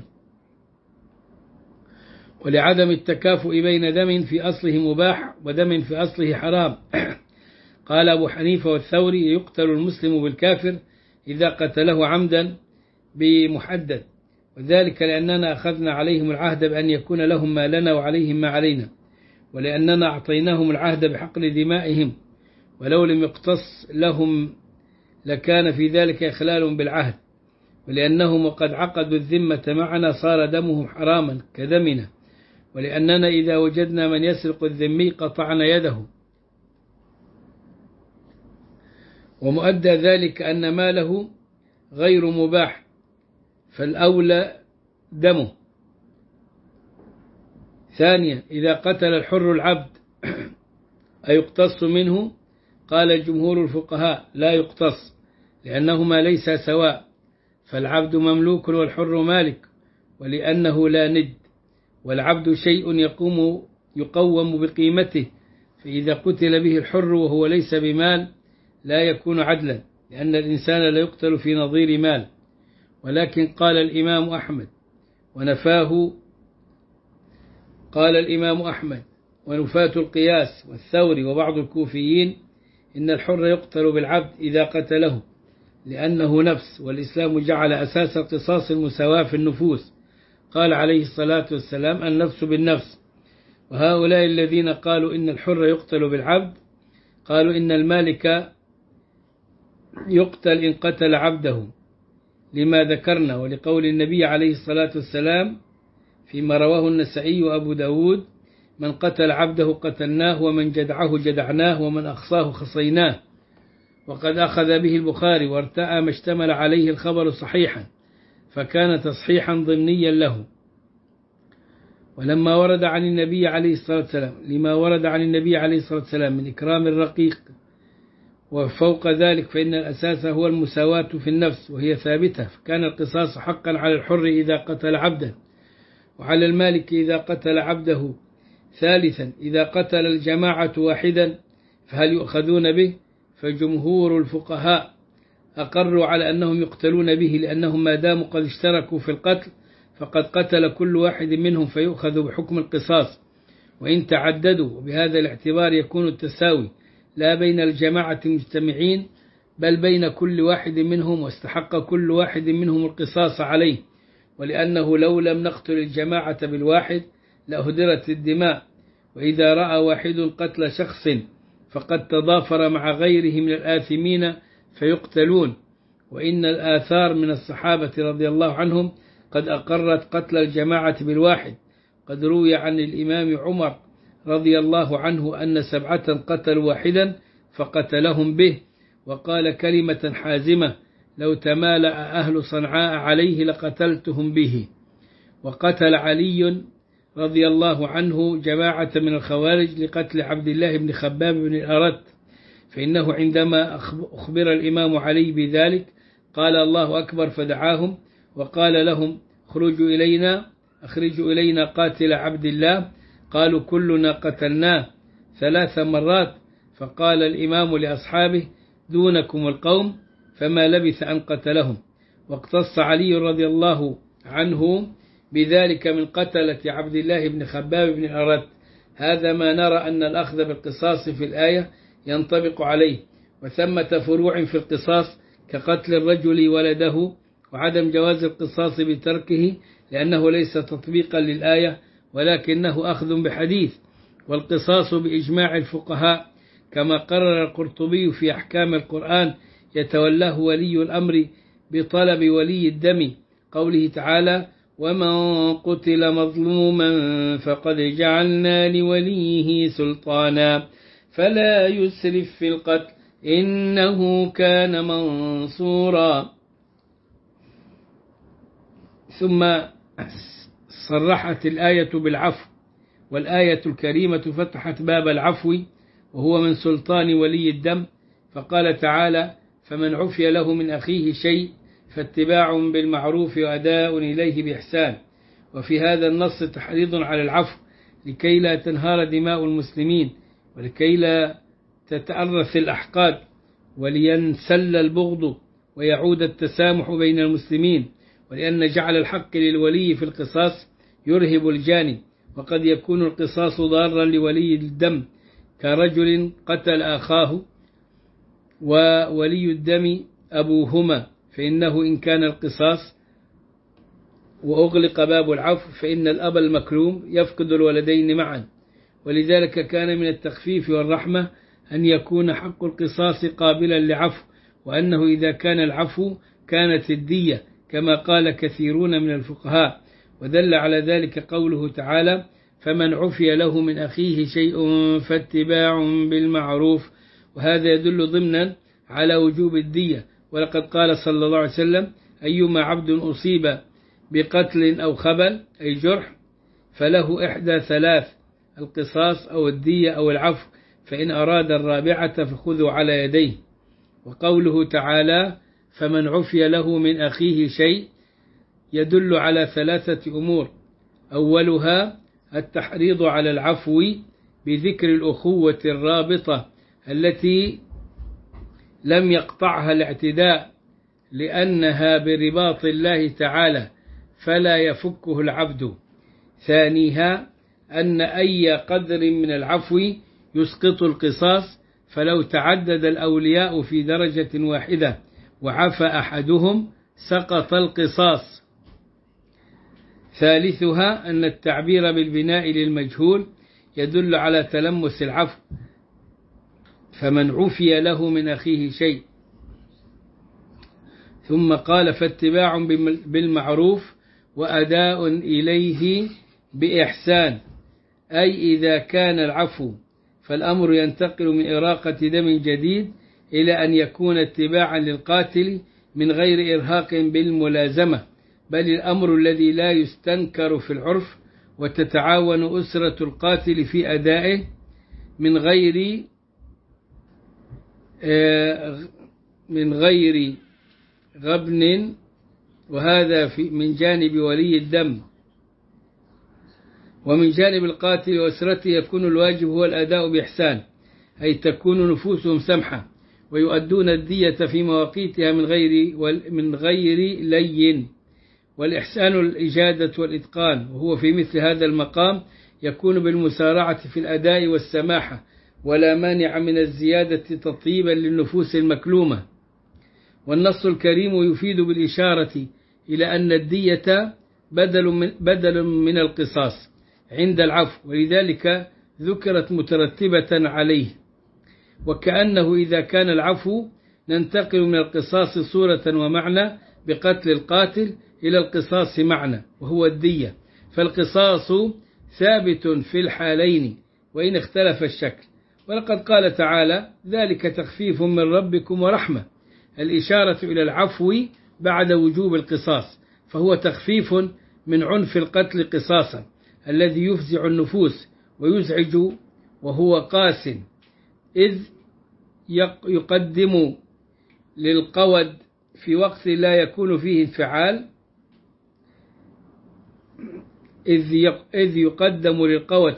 ولعدم التكافؤ بين دم في أصله مباح ودم في أصله حرام. قال أبو حنيفة والثوري يقتل المسلم بالكافر إذا قتله عمدا بمحدد، وذلك لأننا أخذنا عليهم العهد بأن يكون لهم ما لنا وعليهم ما علينا، ولأننا أعطيناهم العهد بحقن دمائهم، ولو لم يقتص لهم لكان في ذلك إخلال بالعهد، ولأنهم وقد عقدوا الذمة معنا صار دمهم حراما كدمنا، ولأننا إذا وجدنا من يسرق الذمي قطعنا يده، ومؤدى ذلك أن ماله غير مباح فالأولى دمه. ثانيا، إذا قتل الحر العبد أيقتص منه؟ قال جمهور الفقهاء لا يقتص، لأنهما ليسا سواء، فالعبد مملوك والحر مالك، ولأنه لا ند، والعبد شيء يقوم بقيمته، فإذا قتل به الحر وهو ليس بمال لا يكون عدلا، لأن الإنسان لا يقتل في نظير مال. ولكن قال الإمام أحمد ونفاة القياس والثوري وبعض الكوفيين إن الحر يقتل بالعبد إذا قتله، لأنه نفس، والإسلام جعل أساس القصاص المساواة في النفوس، قال عليه الصلاة والسلام النفس بالنفس. وهؤلاء الذين قالوا إن الحر يقتل بالعبد قالوا إن المالك يقتل إن قتل عبده، لما ذكرنا، ولقول النبي عليه الصلاة والسلام فيما رواه النسائي وأبو داود: من قتل عبده قتلناه، ومن جدعه جدعناه، ومن أخصاه خصيناه. وقد أخذ به البخاري وارتأى ما اشتمل عليه الخبر صحيحا، فكان تصحيحا ضمنيا له. لما ورد عن النبي عليه الصلاة والسلام من إكرام الرقيق، وفوق ذلك فإن الأساس هو المساواة في النفس وهي ثابتة، فكان القصاص حقا على الحر إذا قتل عبدا، وعلى المالك إذا قتل عبده. ثالثا، إذا قتل الجماعة واحدا فهل يؤخذون به؟ فجمهور الفقهاء أقروا على أنهم يقتلون به، لأنهم ما داموا قد اشتركوا في القتل فقد قتل كل واحد منهم فيؤخذ بحكم القصاص، وإن تعددوا، وبهذا الاعتبار يكون التساوي لا بين الجماعة مجتمعين بل بين كل واحد منهم، واستحق كل واحد منهم القصاص عليه، ولأنه لو لم نقتل الجماعة بالواحد لأهدرت الدماء، وإذا رأى واحد قتل شخص فقد تضافر مع غيره من الآثمين فيقتلون. وإن الآثار من الصحابة رضي الله عنهم قد أقرت قتل الجماعة بالواحد، قد روي عن الإمام عمر رضي الله عنه أن 7 قتلوا واحدا فقتلهم به، وقال كلمة حازمة: لو تمالأ أهل صنعاء عليه لقتلتهم به. وقتل علي رضي الله عنه جماعة من الخوارج لقتل عبد الله بن خباب بن الأرت، فإنه عندما أخبر الإمام علي بذلك قال الله أكبر، فدعاهم وقال لهم: أخرجوا إلينا قاتل عبد الله. قالوا: كلنا قتلناه 3 مرات. فقال الإمام لأصحابه: دونكم القوم، فما لبث أن قتلهم. واقتص علي رضي الله عنه بذلك من قتلة عبد الله بن خباب بن الأرت. هذا ما نرى أن الأخذ بالقصاص في الآية ينطبق عليه، وثمة فروع في القصاص كقتل الرجل ولده، وعدم جواز القصاص بتركه لأنه ليس تطبيقا للآية ولكنه أخذ بحديث. والقصاص بإجماع الفقهاء كما قرر القرطبي في أحكام القرآن يتولاه ولي الأمر بطلب ولي الدم، قوله تعالى: ومن قتل مظلوما فقد جعلنا لوليه سلطانا فلا يسرف في القتل إنه كان منصورا. ثم صرحت الآية بالعفو، والآية الكريمة فتحت باب العفو وهو من سلطان ولي الدم، فقال تعالى: فمن عفي له من أخيه شيء فاتباع بالمعروف وأداء إليه بإحسان. وفي هذا النص تحريض على العفو لكي لا تنهار دماء المسلمين، ولكي لا تتأرث الأحقاد، ولينسل البغض ويعود التسامح بين المسلمين، ولأن جعل الحق للولي في القصاص يرهب الجاني، وقد يكون القصاص ضارا لولي الدم كرجل قتل أخاه وولي الدم أبوهما، فإنه إن كان القصاص وأغلق باب العفو، فإن الأب المكروم يفقد الولدين معا. ولذلك كان من التخفيف والرحمة أن يكون حق القصاص قابلا لعفو، وأنه إذا كان العفو كانت الدية، كما قال كثيرون من الفقهاء. ودل على ذلك قوله تعالى: فمن عفي له من أخيه شيء فاتباع بالمعروف. وهذا يدل ضمنا على وجوب الدية. ولقد قال صلى الله عليه وسلم: أيما عبد أصيب بقتل أو خبل أي جرح فله إحدى ثلاث: القصاص أو الدية أو العفو، فإن أراد الرابعة فخذوا على يديه. وقوله تعالى: فمن عفي له من أخيه شيء يدل على ثلاثة أمور: أولها التحريض على العفو بذكر الأخوة الرابطة التي لم يقطعها الاعتداء، لأنها برباط الله تعالى فلا يفكه العبد. ثانيها أن أي قدر من العفو يسقط القصاص، فلو تعدد الأولياء في درجة واحدة وعفى أحدهم سقط القصاص. ثالثها أن التعبير بالبناء للمجهول يدل على تلمس العفو: فمن عفي له من أخيه شيء. ثم قال: فاتباع بالمعروف وأداء إليه بإحسان، أي إذا كان العفو فالأمر ينتقل من إراقة دم جديد إلى أن يكون اتباعا للقاتل من غير إرهاق بالملازمة، بل الأمر الذي لا يستنكر في العرف، وتتعاون أسرة القاتل في أدائه من غير غبن، وهذا من جانب ولي الدم. ومن جانب القاتل وأسرته يكون الواجب هو الأداء بإحسان، أي تكون نفوسهم سمحة ويؤدون الدية في مواقيتها من غير لين. والإحسان الإجادة والإتقان، وهو في مثل هذا المقام يكون بالمسارعة في الأداء والسماحة، ولا مانع من الزيادة تطيبا للنفوس المكلومة. والنص الكريم يفيد بالإشارة إلى أن الدية بدل من القصاص عند العفو، ولذلك ذكرت مترتبة عليه. وكأنه إذا كان العفو ننتقل من القصاص صورة ومعنى بقتل القاتل إلى القصاص معنى وهو الدية، فالقصاص ثابت في الحالين وإن اختلف الشكل. ولقد قال تعالى: ذلك تخفيف من ربكم ورحمة، الإشارة إلى العفو بعد وجوب القصاص، فهو تخفيف من عنف القتل قصاصا الذي يفزع النفوس ويزعج وهو قاس، إذ يقدم للقود في وقت لا يكون فيه انفعال إذ يقدم للقود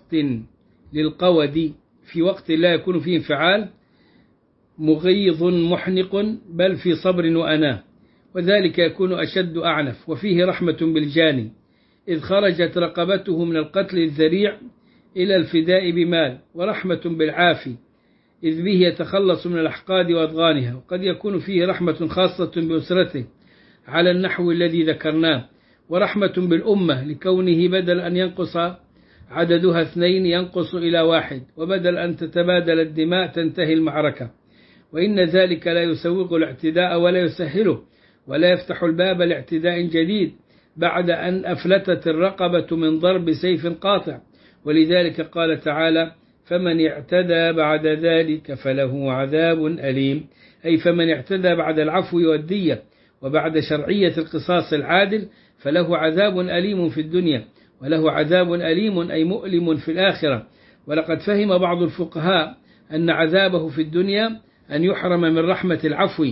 في وقت لا يكون فيه انفعال مغيظ محنق، بل في صبر وأناه، وذلك يكون أشد أعنف. وفيه رحمة بالجاني، إذ خرجت رقبته من القتل الذريع إلى الفداء بمال، ورحمة بالعافي، إذ به يتخلص من الأحقاد وأضغانها. وقد يكون فيه رحمة خاصة بأسرته على النحو الذي ذكرناه، ورحمة بالأمة لكونه بدل أن ينقص عددها 2 ينقص إلى 1، وبدل أن تتبادل الدماء تنتهي المعركة. وإن ذلك لا يسوغ الاعتداء ولا يسهله، ولا يفتح الباب لاعتداء جديد بعد أن أفلتت الرقبة من ضرب سيف قاطع. ولذلك قال تعالى: فمن اعتدى بعد ذلك فله عذاب أليم، أي فمن اعتدى بعد العفو والدية وبعد شرعية القصاص العادل فله عذاب أليم في الدنيا، وله عذاب أليم أي مؤلم في الآخرة. ولقد فهم بعض الفقهاء أن عذابه في الدنيا أن يحرم من رحمة العفو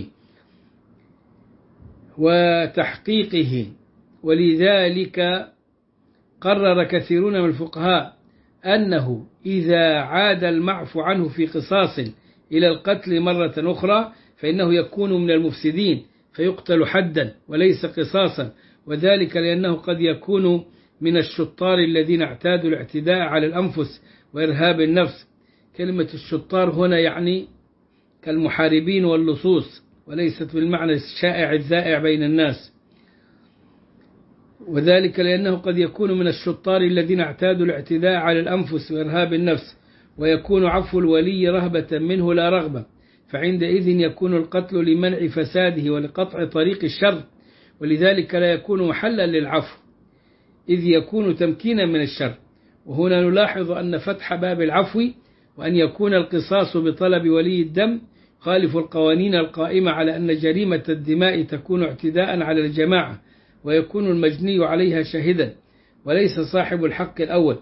وتحقيقه. ولذلك قرر كثيرون من الفقهاء أنه إذا عاد المعفو عنه في قصاص إلى القتل مرة أخرى فإنه يكون من المفسدين فيقتل حدا وليس قصاصا، وذلك لأنه قد يكون من الشطار الذين اعتادوا الاعتداء على الأنفس وإرهاب النفس. كلمة الشطار هنا يعني كالمحاربين واللصوص، وليست بالمعنى الشائع الذائع بين الناس. وذلك لأنه قد يكون من الشطار الذين اعتادوا الاعتداء على الأنفس وإرهاب النفس، ويكون عفو الولي رهبة منه لا رغبة، فعندئذ يكون القتل لمنع فساده ولقطع طريق الشر، ولذلك لا يكون محلا للعفو إذ يكون تمكينا من الشر. وهنا نلاحظ أن فتح باب العفو وأن يكون القصاص بطلب ولي الدم خالف القوانين القائمة على أن جريمة الدماء تكون اعتداء على الجماعة، ويكون المجني عليها شاهدا وليس صاحب الحق الأول،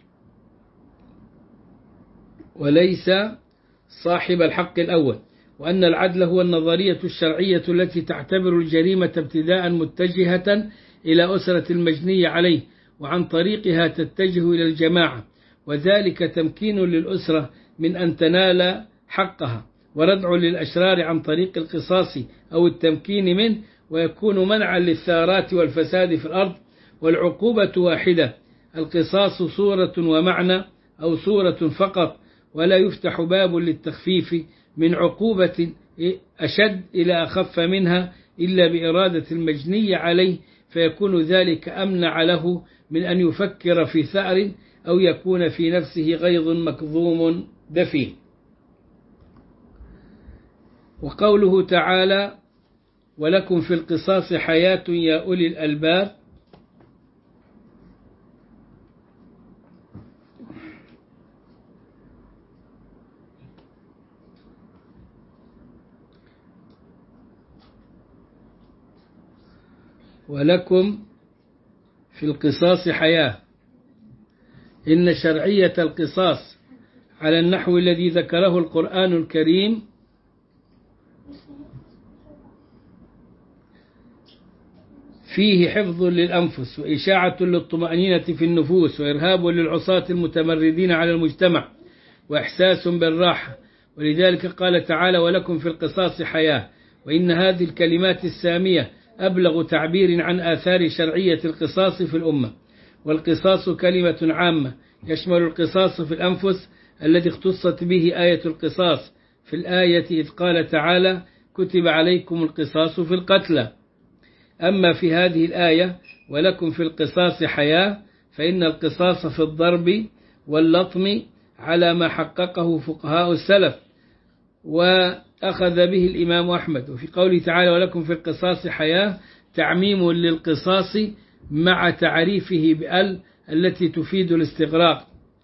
وليس صاحب الحق الأول، وأن العدل هو النظرية الشرعية التي تعتبر الجريمة ابتداء متجهة إلى أسرة المجني عليه، وعن طريقها تتجه إلى الجماعة، وذلك تمكين للأسرة من أن تنال حقها، وردع للأشرار عن طريق القصاص أو التمكين منه، ويكون منعا للثارات والفساد في الأرض. والعقوبة واحدة، القصاص صورة ومعنى أو صورة فقط، ولا يفتح باب للتخفيف من عقوبة أشد إلى أخف منها إلا بإرادة المجني عليه، فيكون ذلك أمنع له من أن يفكر في ثأر أو يكون في نفسه غيظ مكظوم دفين. وقوله تعالى: ولكم في القصاص حياة يا أولي الألباب، ولكم في القصاص حياة، إن شرعية القصاص على النحو الذي ذكره القرآن الكريم فيه حفظ للأنفس وإشاعة للطمأنينة في النفوس وإرهاب للعصاة المتمردين على المجتمع وإحساس بالراحة، ولذلك قال تعالى: ولكم في القصاص حياة. وإن هذه الكلمات السامية أبلغ تعبير عن آثار شرعية القصاص في الأمة. والقصاص كلمة عامة يشمل القصاص في الأنفس الذي اختصت به آية القصاص في الآية إذ قال تعالى: كتب عليكم القصاص في القتلى. أما في هذه الآية ولكم في القصاص حياة، فإن القصاص في الضرب واللطم على ما حققه فقهاء السلف وأخذ به الإمام أحمد. وفي قوله تعالى: ولكم في القصاص حياة تعميم للقصاص مع تعريفه بأل التي تفيد الاستغراق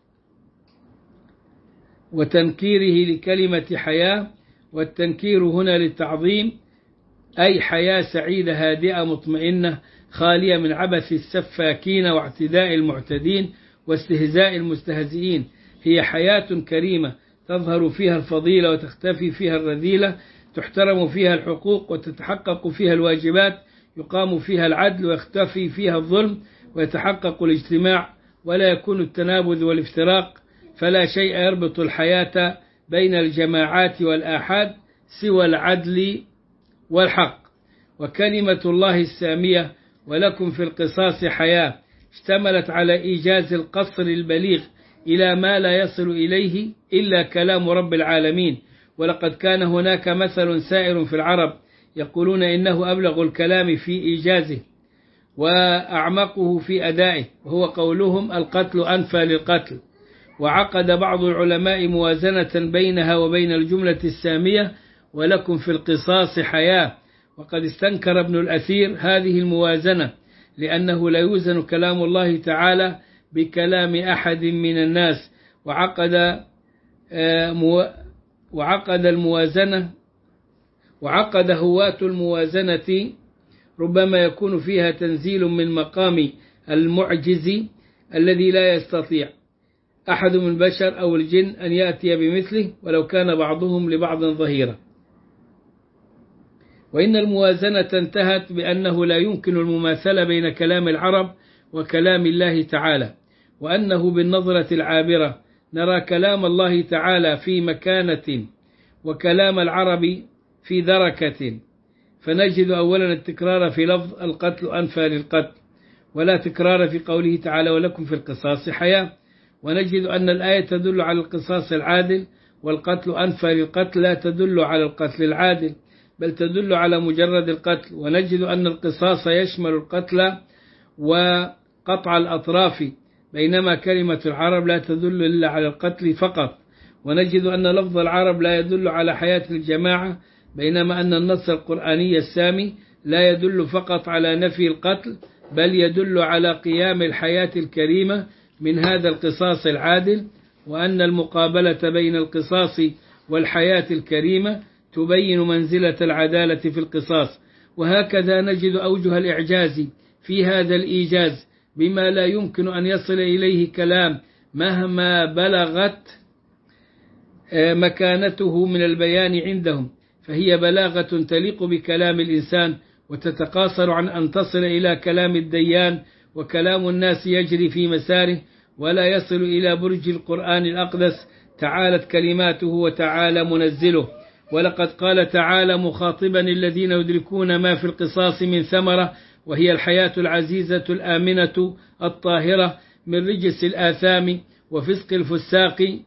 وتنكيره لكلمة حياة، والتنكير هنا للتعظيم، أي حياة سعيدة هادئة مطمئنة خالية من عبث السفاكين واعتداء المعتدين واستهزاء المستهزئين. هي حياة كريمة تظهر فيها الفضيلة وتختفي فيها الرذيلة، تحترم فيها الحقوق وتتحقق فيها الواجبات، يقام فيها العدل ويختفي فيها الظلم ويتحقق الاجتماع ولا يكون التنابذ والافتراق، فلا شيء يربط الحياة بين الجماعات والآحاد سوى العدل والحق. وكلمة الله السامية ولكم في القصاص حياة اشتملت على إيجاز القصر البليغ إلى ما لا يصل إليه إلا كلام رب العالمين. ولقد كان هناك مثل سائر في العرب يقولون إنه أبلغ الكلام في إيجازه وأعمقه في أدائه، وهو قولهم: القتل أنفى للقتل. وعقد بعض العلماء موازنة بينها وبين الجملة السامية ولكم في القصاص حياة، وقد استنكر ابن الأثير هذه الموازنة، لأنه لا يوزن كلام الله تعالى بكلام أحد من الناس، وعقد هواة الموازنة ربما يكون فيها تنزيل من مقام المعجز الذي لا يستطيع أحد من البشر أو الجن أن يأتي بمثله ولو كان بعضهم لبعض ظهيرا. وإن الموازنة انتهت بأنه لا يمكن المماثلة بين كلام العرب وكلام الله تعالى، وأنه بالنظرة العابرة نرى كلام الله تعالى في مكانة وكلام العرب في دركة، فنجد أولا التكرار في لفظ القتل أنفى للقتل، ولا تكرار في قوله تعالى ولكم في القصاص حياة. ونجد أن الآية تدل على القصاص العادل، والقتل أنفى للقتل لا تدل على القتل العادل بل تدل على مجرد القتل. ونجد أن القصاص يشمل القتل وقطع الأطراف، بينما كلمة العرب لا تدل إلا على القتل فقط. ونجد أن لفظ العرب لا يدل على حياة الجماعة، بينما أن النص القرآني السامي لا يدل فقط على نفي القتل، بل يدل على قيام الحياة الكريمة من هذا القصاص العادل، وأن المقابلة بين القصاص والحياة الكريمة تبين منزلة العدالة في القصاص. وهكذا نجد أوجه الإعجاز في هذا الإيجاز بما لا يمكن أن يصل إليه كلام مهما بلغت مكانته من البيان عندهم، فهي بلاغة تليق بكلام الإنسان وتتقاصر عن أن تصل إلى كلام الديان، وكلام الناس يجري في مساره ولا يصل إلى برج القرآن الأقدس، تعالت كلماته وتعالى منزله. ولقد قال تعالى مخاطبا الذين يدركون ما في القصاص من ثمرة، وهي الحياة العزيزة الآمنة الطاهرة من رجس الآثام وفسق الفساق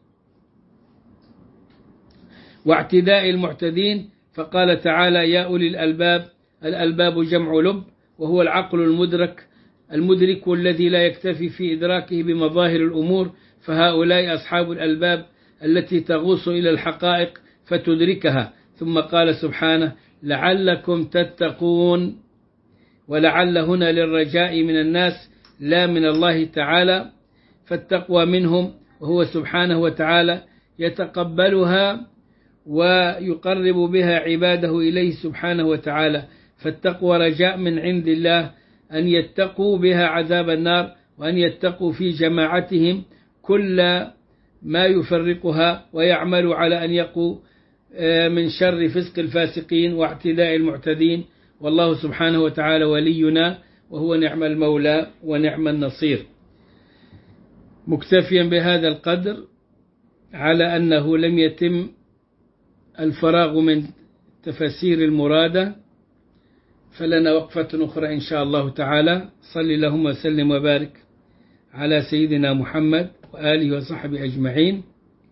واعتداء المعتدين، فقال تعالى يا أولي الألباب. الألباب جمع لب، وهو العقل المدرك الذي لا يكتفي في إدراكه بمظاهر الأمور، فهؤلاء أصحاب الألباب التي تغوص إلى الحقائق فتدركها. ثم قال سبحانه لعلكم تتقون، ولعل هنا للرجاء من الناس لا من الله تعالى، فالتقوى منهم، وهو سبحانه وتعالى يتقبلها ويقرب بها عباده إليه سبحانه وتعالى. فالتقوى رجاء من عند الله أن يتقوا بها عذاب النار، وأن يتقوا في جماعتهم كل ما يفرقها، ويعملوا على أن يقوا من شر فسق الفاسقين واعتداء المعتدين. والله سبحانه وتعالى ولينا، وهو نعم المولى ونعم النصير. مكتفيا بهذا القدر على أنه لم يتم الفراغ من تفسير المرادة، فلنا وقفة أخرى إن شاء الله تعالى. صل اللهم وسلم وبارك على سيدنا محمد وآله وصحبه أجمعين.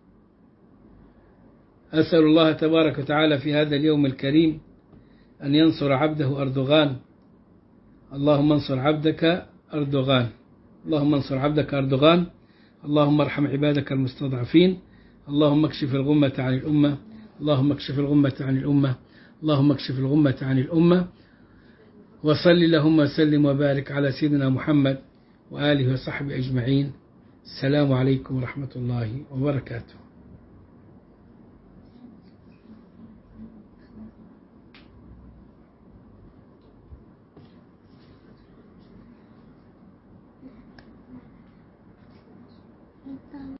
أسأل الله تبارك وتعالى في هذا اليوم الكريم أن ينصر عبده أردوغان. اللهم انصر عبدك أردوغان، اللهم انصر عبدك أردوغان. اللهم ارحم عبادك المستضعفين. اللهم اكشف الغمة عن الأمة، اللهم اكشف الغمة عن الأمة، اللهم اكشف الغمة عن الأمة. وصل اللهم وسلم وبارك على سيدنا محمد وآله وصحبه أجمعين. السلام عليكم ورحمة الله وبركاته.